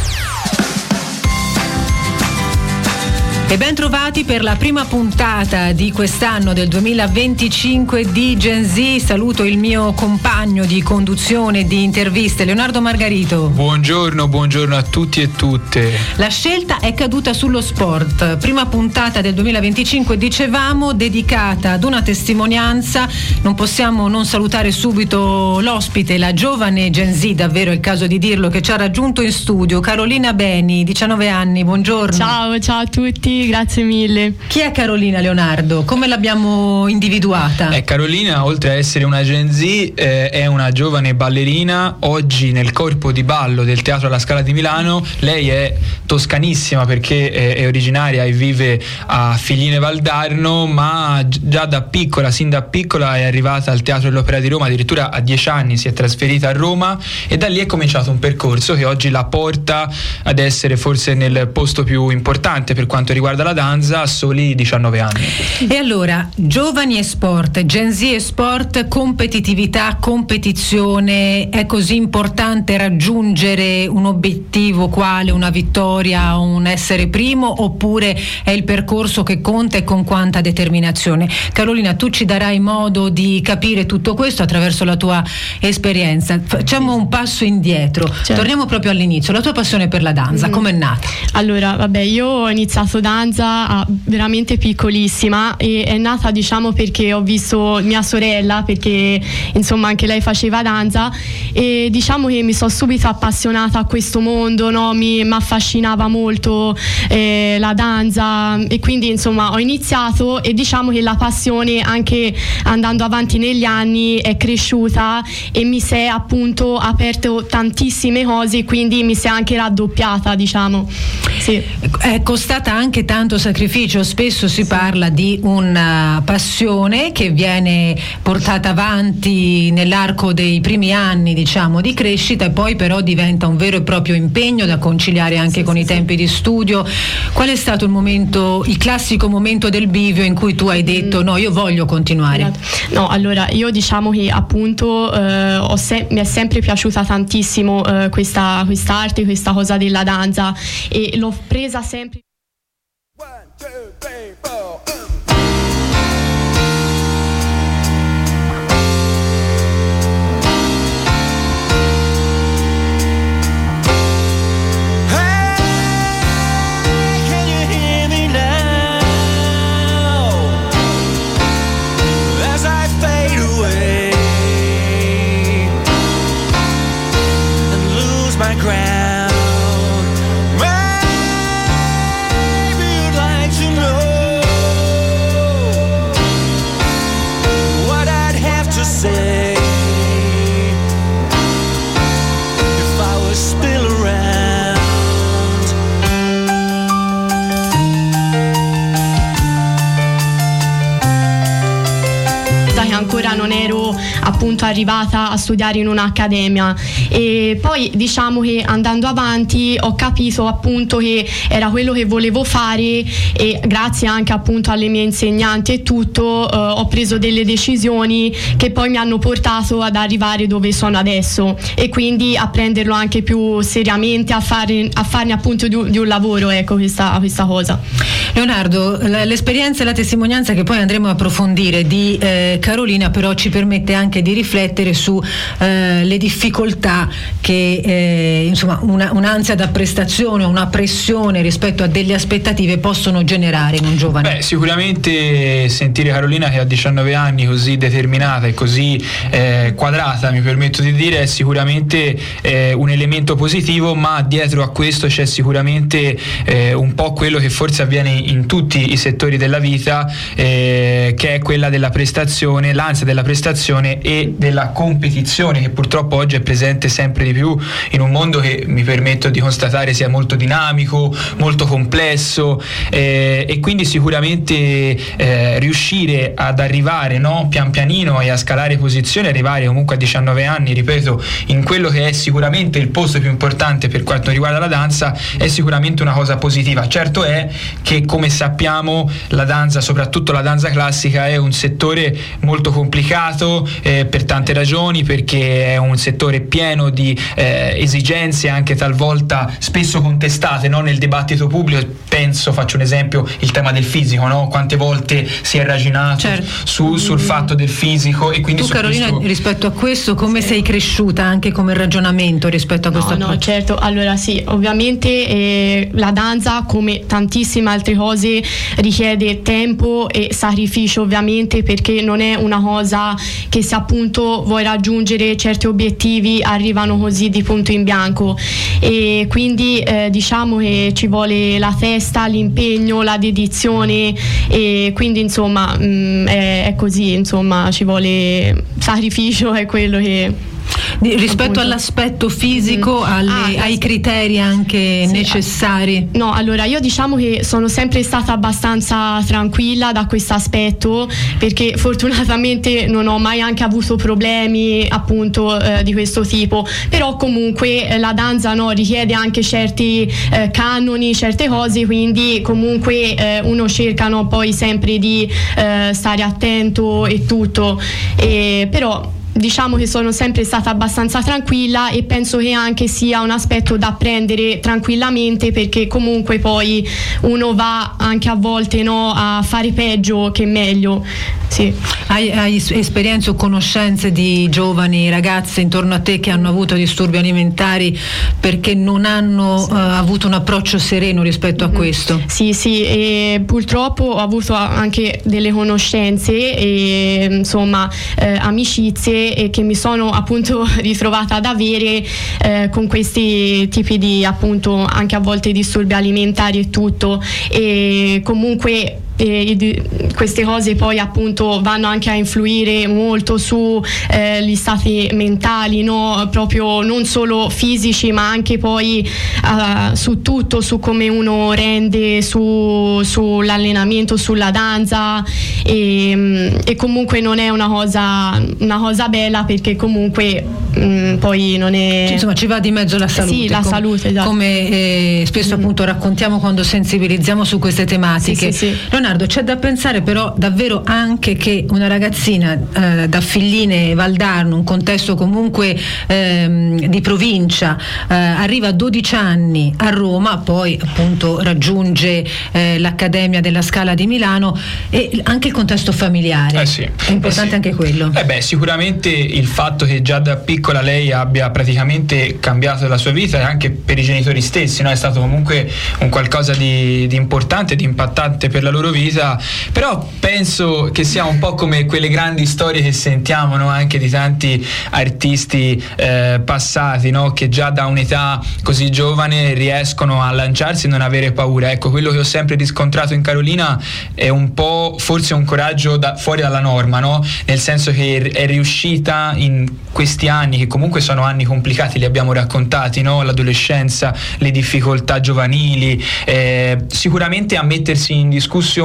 E ben trovati per la prima puntata di quest'anno del duemilaventicinque di Gen Z. Saluto il mio compagno di conduzione di interviste, Leonardo Margarito. Buongiorno, buongiorno a tutti e tutte. La scelta è caduta sullo sport. Prima puntata del duemilaventicinque, dicevamo, dedicata ad una testimonianza. Non possiamo non salutare subito l'ospite, la giovane Gen Z, davvero è il caso di dirlo, che ci ha raggiunto in studio, Carolina Beni, diciannove anni. Buongiorno. Ciao, ciao a tutti. Grazie mille. Chi è Carolina, Leonardo? Come l'abbiamo individuata? Eh, Carolina, oltre a essere una Gen Z, eh, è una giovane ballerina. Oggi nel corpo di ballo del Teatro alla Scala di Milano. Lei è toscanissima perché è, è originaria e vive a Figline Valdarno, ma già da piccola, sin da piccola, è arrivata al Teatro dell'Opera di Roma. Addirittura a dieci anni si è trasferita a Roma e da lì è cominciato un percorso che oggi la porta ad essere forse nel posto più importante per quanto riguarda la danza a soli diciannove anni. E allora, giovani e sport, Gen Z e sport, competitività, competizione, è così importante raggiungere un obiettivo quale una vittoria, un essere primo, oppure è il percorso che conta e con quanta determinazione? Carolina, tu ci darai modo di capire tutto questo attraverso la tua esperienza. Facciamo un passo indietro, certo. Torniamo proprio all'inizio. La tua passione per la danza, mm-hmm. com'è nata? Allora, vabbè, io ho iniziato danza veramente piccolissima e è nata, diciamo, perché ho visto mia sorella, perché insomma anche lei faceva danza e diciamo che mi sono subito appassionata a questo mondo, no? mi affascinava molto eh, la danza e quindi insomma ho iniziato e diciamo che la passione anche andando avanti negli anni è cresciuta e mi si è appunto aperto tantissime cose, quindi mi si è anche raddoppiata, diciamo. Sì. È costata anche tanto sacrificio, spesso si parla di una passione che viene portata avanti nell'arco dei primi anni, diciamo, di crescita e poi però diventa un vero e proprio impegno da conciliare anche sì, con sì, i tempi sì. di studio. Qual è stato il momento, il classico momento del bivio in cui tu hai detto mm. no, io voglio continuare? No, allora io diciamo che appunto eh, ho se- mi è sempre piaciuta tantissimo eh, questa quest'arte, questa cosa della danza e l'ho presa sempre. One, two, three, four, um. My ground. Maybe you'd like to know what I'd have to say if I was still around. Che ancora non ero appunto arrivata a studiare in un'accademia. E poi diciamo che andando avanti ho capito appunto che era quello che volevo fare, e grazie anche appunto alle mie insegnanti e tutto eh, ho preso delle decisioni che poi mi hanno portato ad arrivare dove sono adesso, e quindi a prenderlo anche più seriamente, a, fare, a farne appunto di, di un lavoro, ecco, questa, questa cosa. Leonardo, l'esperienza e la testimonianza che poi andremo a approfondire di eh, Carolina però ci permette anche di riflettere su eh, le difficoltà che eh, insomma una, un'ansia da prestazione, una pressione rispetto a delle aspettative possono generare in un giovane. Beh, sicuramente sentire Carolina che ha diciannove anni così determinata e così eh, quadrata, mi permetto di dire, è sicuramente eh, un elemento positivo, ma dietro a questo c'è sicuramente eh, un po' quello che forse avviene in tutti i settori della vita, eh, che è quella della prestazione, l'ansia della prestazione e della competizione, che purtroppo oggi è presente sempre di più in un mondo che mi permetto di constatare sia molto dinamico, molto complesso, eh, e quindi sicuramente eh, riuscire ad arrivare, no, pian pianino e a scalare posizioni, arrivare comunque a diciannove anni, ripeto, in quello che è sicuramente il posto più importante per quanto riguarda la danza, è sicuramente una cosa positiva. Certo è che, come sappiamo, la danza, soprattutto la danza classica, è un settore molto complicato eh, per tante ragioni, perché è un settore pieno di eh, esigenze anche talvolta spesso contestate, no, nel dibattito pubblico. Penso, faccio un esempio, il tema del fisico, no? Quante volte si è ragionato certo. su, sul fatto del fisico, e quindi tu, su Carolina, questo... rispetto a questo come sei cresciuta anche come ragionamento rispetto a questo no, approccio? No, certo, allora sì, ovviamente eh, la danza, come tantissime altre cose, richiede tempo e sacrificio, ovviamente, perché non è una cosa che, se appunto vuoi raggiungere certi obiettivi, arrivano così di punto in bianco, e quindi eh, diciamo che ci vuole la testa, l'impegno, la dedizione, e quindi insomma mh, è, è così, insomma ci vuole sacrificio, è quello che... Rispetto appunto. all'aspetto fisico, mm-hmm. alle, ah, ai sì. criteri anche sì. necessari? No, allora io diciamo che sono sempre stata abbastanza tranquilla da questo aspetto, perché fortunatamente non ho mai anche avuto problemi appunto eh, di questo tipo, però comunque eh, la danza, no, richiede anche certi eh, canoni, certe cose, quindi comunque eh, uno cerca, no, poi sempre di eh, stare attento e tutto, e, però diciamo che sono sempre stata abbastanza tranquilla, e penso che anche sia un aspetto da prendere tranquillamente, perché comunque poi uno va anche a volte, no, a fare peggio che meglio. Sì. Hai, hai esperienze o conoscenze di giovani ragazze intorno a te che hanno avuto disturbi alimentari perché non hanno sì. uh, avuto un approccio sereno rispetto a mm-hmm. questo? Sì, sì, e purtroppo ho avuto anche delle conoscenze e insomma eh, amicizie, e che mi sono appunto ritrovata ad avere eh, con questi tipi di, appunto, anche a volte disturbi alimentari e tutto, e comunque E queste cose poi appunto vanno anche a influire molto su eh, gli stati mentali, no? Proprio non solo fisici, ma anche poi uh, su tutto, su come uno rende, su, sull'allenamento, sulla danza, e, e comunque non è una cosa, una cosa bella, perché comunque mh, poi non è, insomma ci va di mezzo la salute, sì, la com- salute, esatto. come eh, spesso mm. appunto raccontiamo quando sensibilizziamo su queste tematiche. Sì, sì, sì. Leonardo, c'è da pensare però davvero anche che una ragazzina eh, da Filline Valdarno, un contesto comunque ehm, di provincia, eh, arriva a dodici anni a Roma, poi appunto raggiunge eh, l'Accademia della Scala di Milano, e anche il contesto familiare, eh sì, è importante eh sì. anche quello. Eh beh, sicuramente il fatto che già da piccola lei abbia praticamente cambiato la sua vita, e anche per i genitori stessi, no? È stato comunque un qualcosa di, di importante, di impattante per la loro vita. Però penso che sia un po' come quelle grandi storie che sentiamo, no? Anche di tanti artisti eh, passati, no? Che già da un'età così giovane riescono a lanciarsi e non avere paura. Ecco, quello che ho sempre riscontrato in Carolina è un po' forse un coraggio da, fuori dalla norma, no? Nel senso che è riuscita in questi anni, che comunque sono anni complicati, li abbiamo raccontati, no? L'adolescenza, le difficoltà giovanili, eh, sicuramente a mettersi in discussione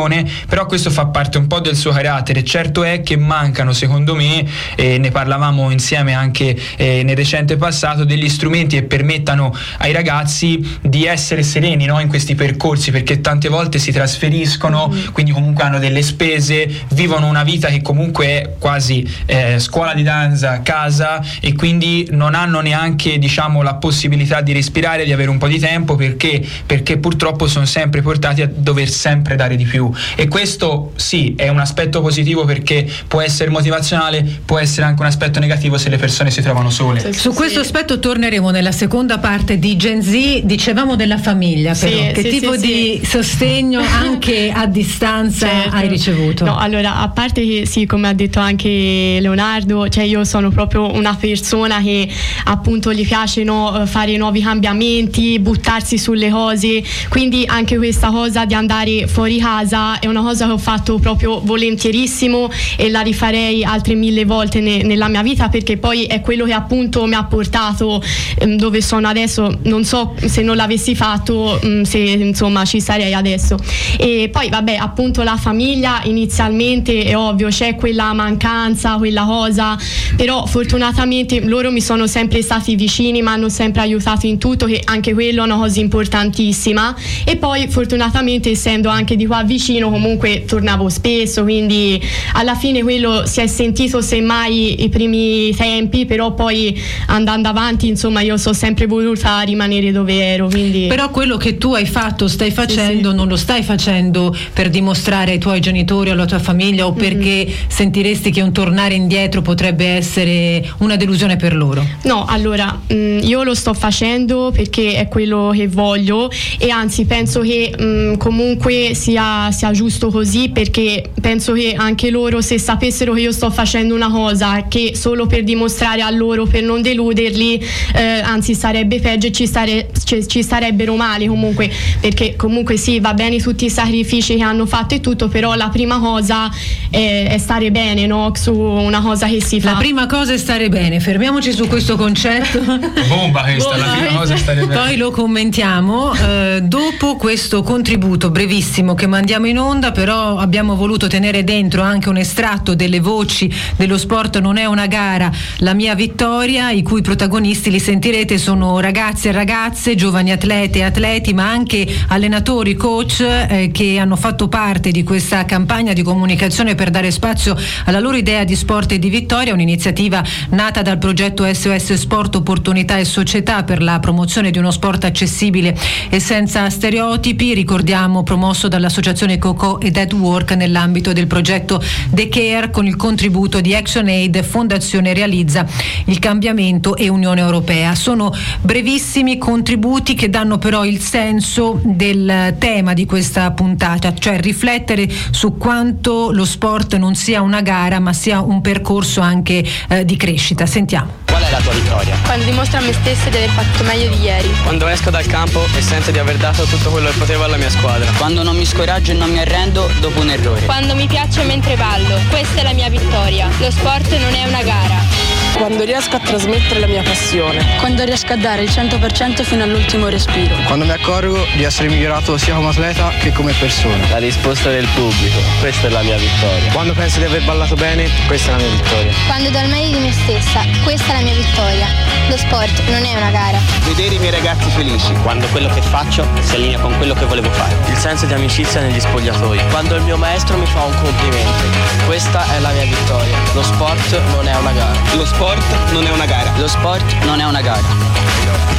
pressione, però questo fa parte un po' del suo carattere. Certo è che mancano, secondo me, e ne parlavamo insieme anche eh, nel recente passato, degli strumenti che permettano ai ragazzi di essere sereni, no, in questi percorsi, perché tante volte si trasferiscono, mm-hmm. quindi comunque hanno delle spese, vivono una vita che comunque è quasi eh, scuola di danza, casa, e quindi non hanno neanche, diciamo, la possibilità di respirare, di avere un po' di tempo, perché perché purtroppo sono sempre portati a dover sempre dare di più. E questo sì è un aspetto positivo, perché può essere motivazionale, può essere anche un aspetto negativo se le persone si trovano sole. Su questo aspetto torneremo nella seconda parte di Gen Z. Dicevamo della famiglia, però sì, che sì, tipo sì, di sì. sostegno anche a distanza certo. hai ricevuto? No, allora, a parte che sì, come ha detto anche Leonardo, cioè io sono proprio una persona che appunto gli piace, no, fare nuovi cambiamenti, buttarsi sulle cose, quindi anche questa cosa di andare fuori casa è una cosa che ho fatto proprio volentierissimo e la rifarei altre mille volte ne, nella mia vita, perché poi è quello che appunto mi ha portato ehm, dove sono adesso. Non so se non l'avessi fatto mh, se insomma ci sarei adesso. E poi vabbè, appunto la famiglia inizialmente è ovvio c'è quella mancanza, quella cosa, però fortunatamente loro mi sono sempre stati vicini, mi hanno sempre aiutato in tutto, che anche quello è una cosa importantissima. E poi fortunatamente, essendo anche di qua vicino, comunque tornavo spesso, quindi alla fine quello si è sentito semmai i primi tempi, però poi andando avanti insomma io sono sempre voluta rimanere dove ero, quindi... Però quello che tu hai fatto, stai facendo, sì, sì. non lo stai facendo per dimostrare ai tuoi genitori o alla tua famiglia, o perché mm-hmm. sentiresti che un tornare indietro potrebbe essere una delusione per loro? No, allora mh, io lo sto facendo perché è quello che voglio, e anzi penso che mh, comunque sia, sia giusto così, perché penso che anche loro, se sapessero che io sto facendo una cosa che solo per dimostrare a loro, per non deluderli, eh, anzi sarebbe peggio e ci, stare, ci, ci starebbero male comunque, perché comunque sì, va bene tutti i sacrifici che hanno fatto e tutto, però la prima cosa è, è stare bene, no? Su una cosa che si fa. La prima cosa è stare bene, fermiamoci su questo concetto. Bomba questa, Bomba. La prima cosa è stare bene. Poi lo commentiamo. Eh, dopo questo contributo brevissimo che mandiamo in onda, però abbiamo voluto tenere dentro anche un estratto delle voci dello Sport non è una gara, la mia vittoria, i cui protagonisti, li sentirete, sono ragazzi e ragazze, giovani atlete e atleti, ma anche allenatori, coach eh, che hanno fatto parte di questa campagna di comunicazione per dare spazio alla loro idea di sport e di vittoria, un'iniziativa nata dal progetto S O S Sport, Opportunità e Società per la promozione di uno sport accessibile e senza stereotipi, ricordiamo promosso dall'associazione Coco e Dead Work nell'ambito del progetto The Care, con il contributo di ActionAid, Fondazione Realizza il Cambiamento e Unione Europea. Sono brevissimi contributi che danno però il senso del tema di questa puntata, cioè riflettere su quanto lo sport non sia una gara ma sia un percorso anche eh, di crescita. Sentiamo. Qual è la tua vittoria? Quando dimostro a me stessa di aver fatto meglio di ieri. Quando esco dal campo e sento di aver dato tutto quello che potevo alla mia squadra. Quando non mi scoraggio e non mi arrendo dopo un errore. Quando mi piace mentre ballo. Questa è la mia vittoria. Lo sport non è una gara. Quando riesco a trasmettere la mia passione. Quando riesco a dare il cento per cento fino all'ultimo respiro. Quando mi accorgo di essere migliorato sia come atleta che come persona. La risposta del pubblico, questa è la mia vittoria. Quando penso di aver ballato bene, questa è la mia vittoria. Quando do il meglio di me stessa, questa è la mia vittoria. Lo sport non è una gara. Vedere i miei ragazzi felici. Quando quello che faccio si allinea con quello che volevo fare. Il senso di amicizia negli spogliatoi. Quando il mio maestro mi fa un complimento. Questa è la mia vittoria. Lo sport non è una gara. Lo sport non è una gara. Lo sport non è una gara.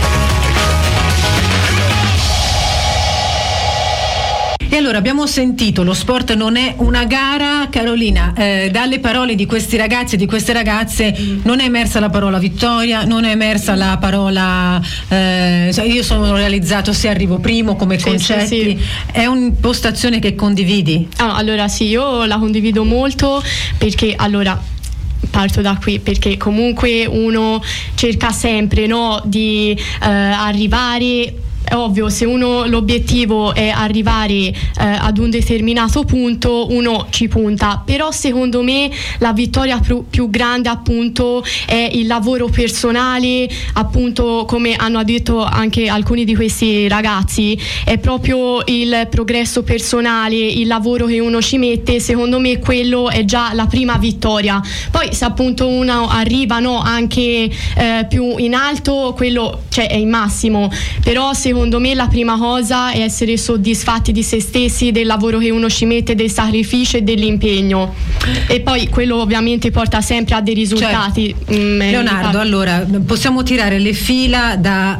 E allora abbiamo sentito lo sport non è una gara. Carolina, eh, dalle parole di questi ragazzi e di queste ragazze non è emersa la parola vittoria, non è emersa la parola eh, io sono realizzato se arrivo primo come sì, concetti, sì, sì. È un'impostazione che condividi? Ah, allora sì, io la condivido molto, perché allora parto da qui, perché comunque uno cerca sempre, no, di eh, arrivare è ovvio, se uno l'obiettivo è arrivare eh, ad un determinato punto, uno ci punta, però secondo me la vittoria più, più grande appunto è il lavoro personale, appunto come hanno detto anche alcuni di questi ragazzi, è proprio il progresso personale, il lavoro che uno ci mette, secondo me quello è già la prima vittoria. Poi se appunto uno arriva no, anche eh, più in alto, quello cioè, è il massimo, però secondo me la prima cosa è essere soddisfatti di se stessi, del lavoro che uno ci mette, del sacrificio e dell'impegno, e poi quello ovviamente porta sempre a dei risultati. Cioè, mm, Leonardo, allora possiamo tirare le fila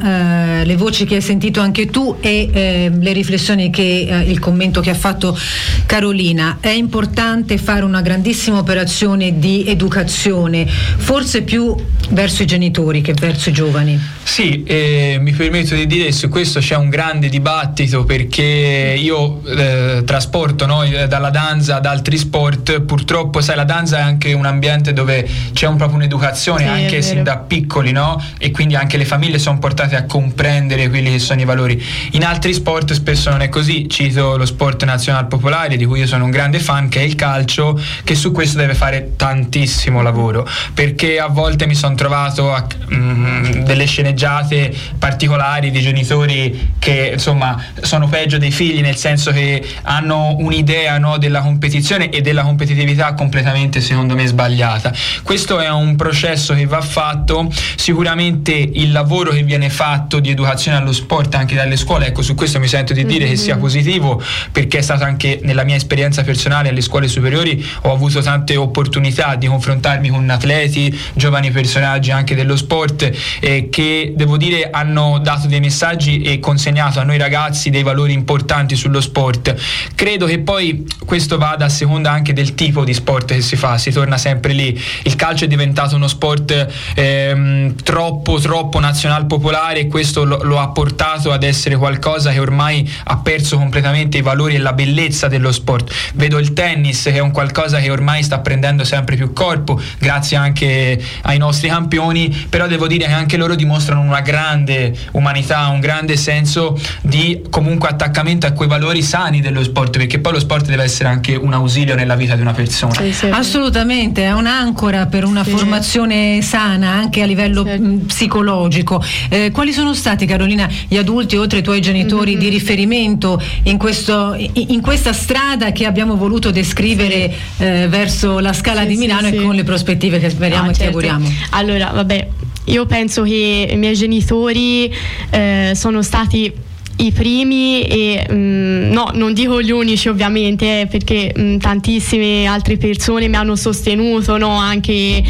da eh, le voci che hai sentito anche tu e eh, le riflessioni che eh, il commento che ha fatto Carolina. È importante fare una grandissima operazione di educazione, forse più verso i genitori che verso i giovani. Sì, eh, mi permetto di dire su questo c'è un grande dibattito, perché io eh, trasporto no, dalla danza ad altri sport. Purtroppo sai, la danza è anche un ambiente dove c'è un, proprio un'educazione, sì, anche sin da piccoli, no? E quindi anche le famiglie sono portate a comprendere quelli che sono i valori. In altri sport spesso non è così. Cito lo sport nazionale popolare, di cui io sono un grande fan, che è il calcio, che su questo deve fare tantissimo lavoro, perché a volte mi sono trovato a mm, delle sceneggiate particolari di genitori che insomma sono peggio dei figli, nel senso che hanno un'idea no, della competizione e della competitività completamente, secondo me, sbagliata. Questo è un processo che va fatto. Sicuramente il lavoro che viene fatto di educazione allo sport anche dalle scuole, ecco, su questo mi sento di dire mm-hmm. che sia positivo, perché è stato anche nella mia esperienza personale alle scuole superiori, ho avuto tante opportunità di confrontarmi con atleti, giovani personaggi anche dello sport, eh, che devo dire hanno dato dei messaggi e consegnato a noi ragazzi dei valori importanti sullo sport. Credo che poi questo vada a seconda anche del tipo di sport che si fa, si torna sempre lì. Il calcio è diventato uno sport ehm, troppo troppo nazional popolare, e questo lo, lo ha portato ad essere qualcosa che ormai ha perso completamente i valori e la bellezza dello sport. Vedo il tennis, che è un qualcosa che ormai sta prendendo sempre più corpo grazie anche ai nostri campioni, però devo dire che anche loro dimostrano una grande umanità, un grande senso di comunque attaccamento a quei valori sani dello sport, perché poi lo sport deve essere anche un ausilio nella vita di una persona. Sì, sì. Assolutamente, è un'ancora per una sì. formazione sana anche a livello sì. mh, psicologico. Eh, quali sono stati, Carolina, gli adulti oltre ai tuoi genitori mm-hmm. di riferimento in, questo, in, in questa strada che abbiamo voluto descrivere sì. eh, verso la Scala sì, di Milano sì, e sì. con le prospettive che speriamo ah, e certo. ti auguriamo? Allora, vabbè, io penso che i miei genitori eh, sono stati i primi e mh, no, non dico gli unici ovviamente, eh, perché mh, tantissime altre persone mi hanno sostenuto no, anche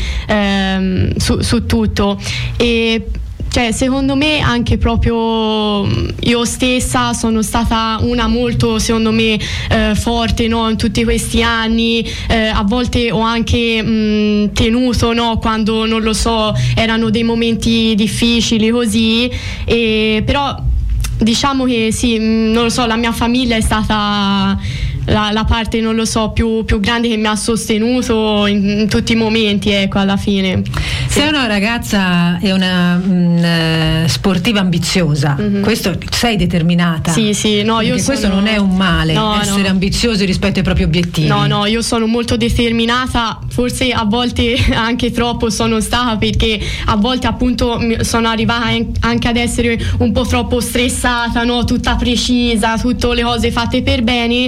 ehm, su, su tutto, e cioè secondo me anche proprio io stessa sono stata una molto secondo me eh, forte no, in tutti questi anni, eh, a volte ho anche mh, tenuto no, quando non lo so erano dei momenti difficili così, e però diciamo che sì, non lo so, la mia famiglia è stata la, la parte non lo so più, più grande che mi ha sostenuto in, in tutti i momenti, ecco, alla fine. Sei una ragazza e una mh, sportiva ambiziosa, mm-hmm. questo sei determinata. Sì, sì, no, io sono... questo non è un male, no, essere no. ambiziosi rispetto ai propri obiettivi. No, no, io sono molto determinata, forse a volte anche troppo sono stata, perché a volte appunto sono arrivata anche ad essere un po' troppo stressata, no, tutta precisa, tutte le cose fatte per bene.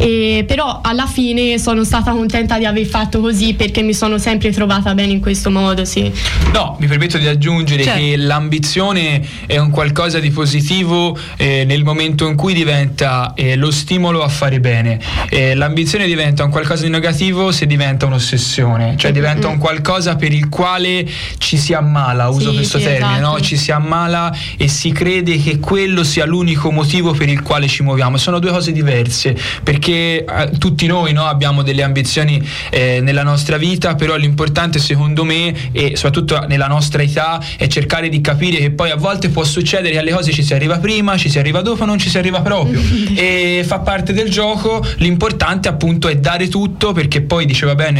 E però alla fine sono stata contenta di aver fatto così, perché mi sono sempre trovata bene in questo modo, sì. No, mi permetto di aggiungere certo. che l'ambizione è un qualcosa di positivo eh, nel momento in cui diventa eh, lo stimolo a fare bene. Eh, l'ambizione diventa un qualcosa di negativo se diventa un'ossessione, cioè diventa mm-hmm. un qualcosa per il quale ci si ammala, uso sì, questo sì, termine, esatto. no? Ci si ammala e si crede che quello sia l'unico motivo per il quale ci muoviamo. Sono due cose diverse, perché eh, tutti noi no, abbiamo delle ambizioni eh, nella nostra vita, però l'importante secondo me, e soprattutto nella nostra età, è cercare di capire che poi a volte può succedere che alle cose ci si arriva prima, ci si arriva dopo, non ci si arriva proprio e fa parte del gioco. L'importante appunto è dare tutto, perché poi diceva bene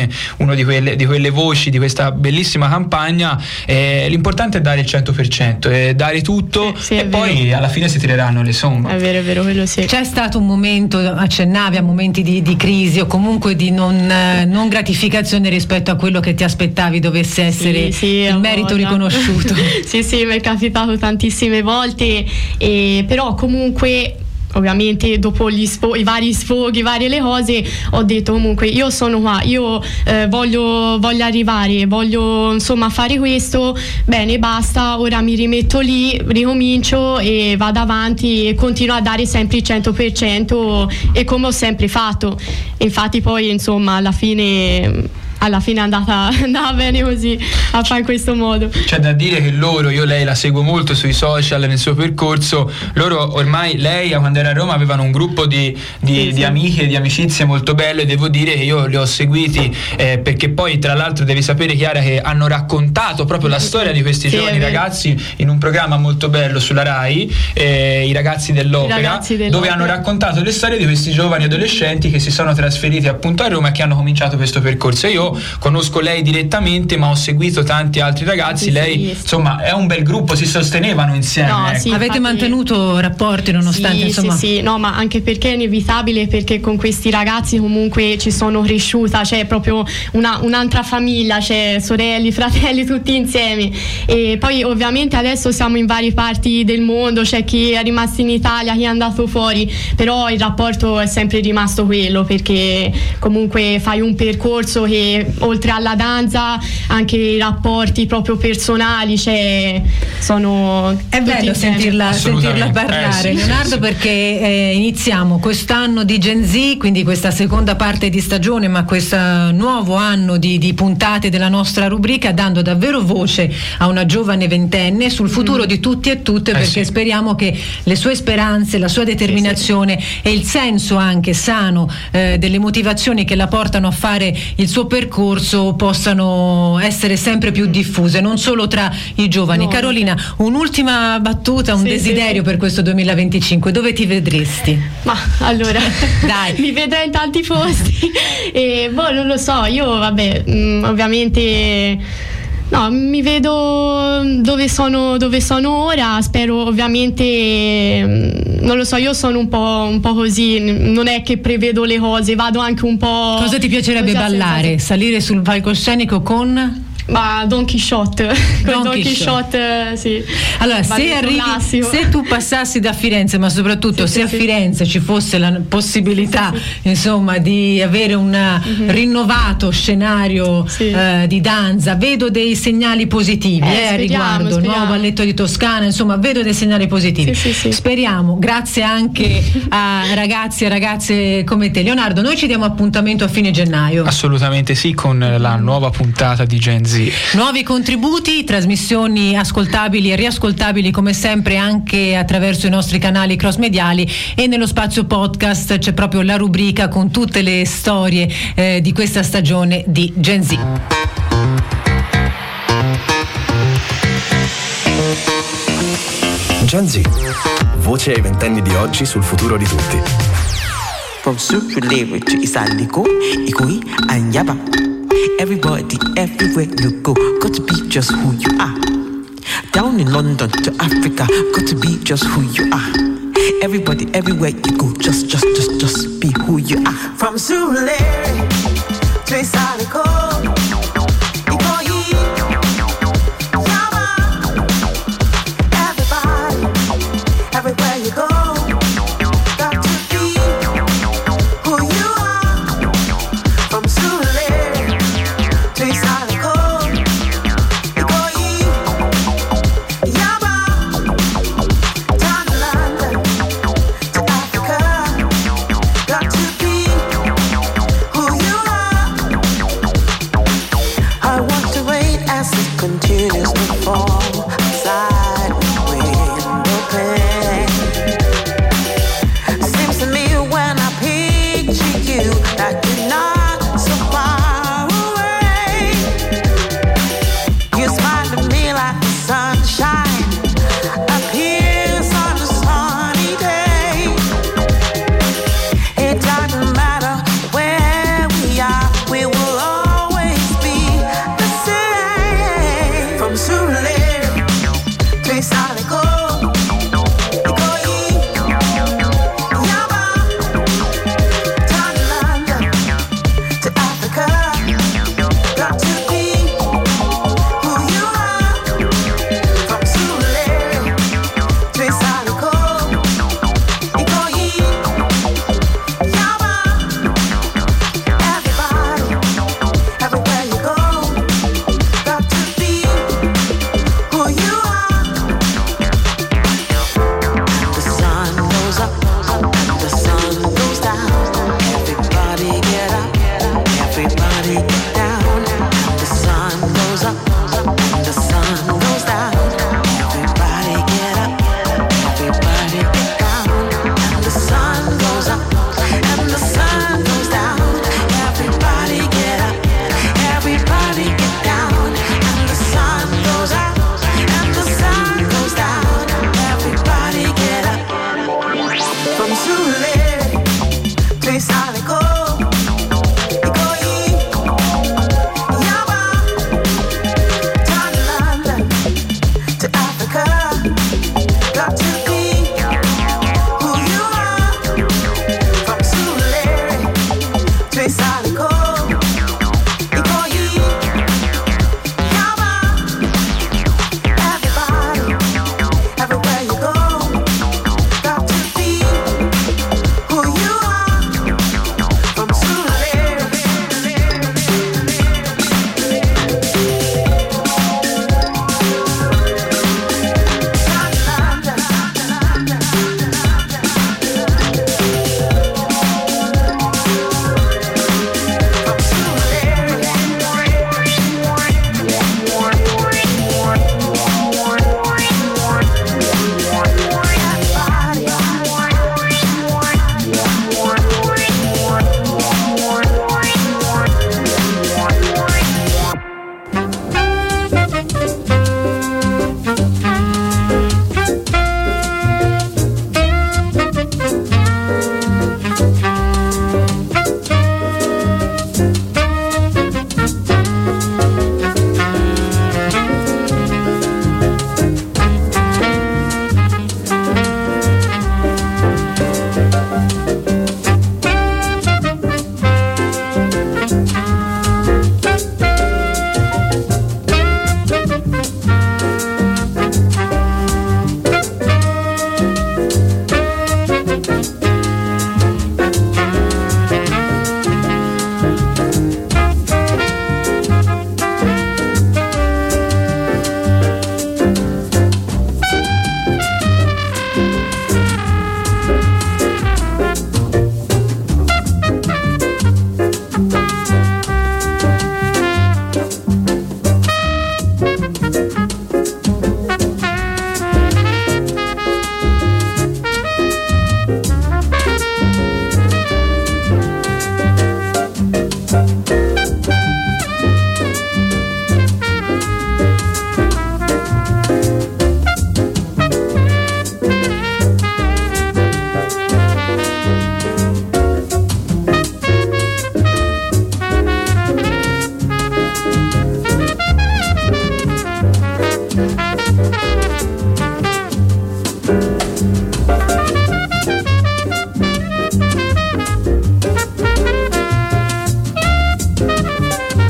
uno di quelle, di quelle voci di questa bellissima campagna. Eh, l'importante è dare il cento per cento, eh, dare tutto, sì, sì, e poi vero. Alla fine si tireranno le somme. È vero, è vero, quello sì. C'è stato un momento, accennavi a momenti di, di crisi o comunque di non, eh, non gratificazione rispetto a quello che ti aspettavi dovesse essere sì, sì, il merito voglia. riconosciuto. Sì, sì, mi è capitato tantissime volte, e, però comunque ovviamente dopo gli sfo- i vari sfoghi, varie le cose, ho detto comunque io sono qua, io eh, voglio, voglio arrivare, voglio insomma fare questo, bene, basta, ora mi rimetto lì, ricomincio e vado avanti e continuo a dare sempre il cento per cento, e come ho sempre fatto. Infatti poi insomma alla fine alla fine è andata, andava bene così, a fare in questo modo. C'è da dire che loro, io lei la seguo molto sui social nel suo percorso, loro ormai, lei quando era a Roma avevano un gruppo di, di, sì, di sì. amiche, di amicizie molto bello, e devo dire che io li ho seguiti eh, perché poi tra l'altro devi sapere, Chiara, che hanno raccontato proprio la storia di questi sì, giovani ragazzi in un programma molto bello sulla Rai, eh, i ragazzi dell'opera, I ragazzi dell'opera, dove hanno raccontato le storie di questi giovani adolescenti che si sono trasferiti appunto a Roma e che hanno cominciato questo percorso. Io conosco lei direttamente, ma ho seguito tanti altri ragazzi. Sì, lei sì, insomma è un bel gruppo, si sostenevano insieme. No, ecco. sì, avete infatti mantenuto rapporti nonostante sì, insomma sì, sì, no, ma anche perché è inevitabile, perché con questi ragazzi comunque ci sono cresciuta, c'è proprio una, un'altra famiglia, c'è sorelli, fratelli, tutti insieme. E poi ovviamente adesso siamo in varie parti del mondo, c'è chi è rimasto in Italia, chi è andato fuori, però il rapporto è sempre rimasto quello, perché comunque fai un percorso che oltre alla danza anche i rapporti proprio personali, cioè sono è bello sentirla, sentirla parlare, eh, sì, Leonardo, sì, sì. perché eh, iniziamo quest'anno di Gen Z, quindi questa seconda parte di stagione, ma questo nuovo anno di, di puntate della nostra rubrica, dando davvero voce a una giovane ventenne sul futuro mm. di tutti e tutte, eh, perché sì. speriamo che le sue speranze, la sua determinazione sì, sì. e il senso anche sano eh, delle motivazioni che la portano a fare il suo percorso possano essere sempre più diffuse, non solo tra i giovani. No, Carolina, un'ultima battuta, un sì, desiderio sì. per questo duemilaventicinque, dove ti vedresti? Ma allora dai, mi vedrei in tanti posti e boh, non lo so, io vabbè mh, ovviamente no, mi vedo dove sono, dove sono ora, spero ovviamente, non lo so, io sono un po', un po' così, non è che prevedo le cose, vado anche un po'. Cosa ti piacerebbe ballare? Salire sul palcoscenico con? Ma Don Quixote, Don, Don Quixote, Quixote sì. Allora, se arrivi, se tu passassi da Firenze, ma soprattutto sì, se sì, a Firenze sì. ci fosse la possibilità, sì, sì. insomma, di avere un mm-hmm. rinnovato scenario sì. eh, di danza, vedo dei segnali positivi eh, eh, a riguardo, speriamo. Nuovo balletto di Toscana, insomma, vedo dei segnali positivi. Sì, sì, sì. Speriamo, grazie anche a ragazzi e ragazze come te. Leonardo, noi ci diamo appuntamento a fine gennaio. Assolutamente sì, con la nuova puntata di Gen Z. Nuovi contributi, trasmissioni ascoltabili e riascoltabili come sempre anche attraverso i nostri canali cross mediali, e nello spazio podcast c'è proprio la rubrica con tutte le storie eh, di questa stagione di Gen Z. Gen Z, voce ai ventenni di oggi sul futuro di tutti. From Surulere to Isaliko, Ikoi and Yaba. Everybody, everywhere you go, got to be just who you are. Down in London to Africa, got to be just who you are. Everybody, everywhere you go, just, just, just, just be who you are. From Surulere to Isaliko, Ikoyi, Yaba. Everybody, everywhere you go.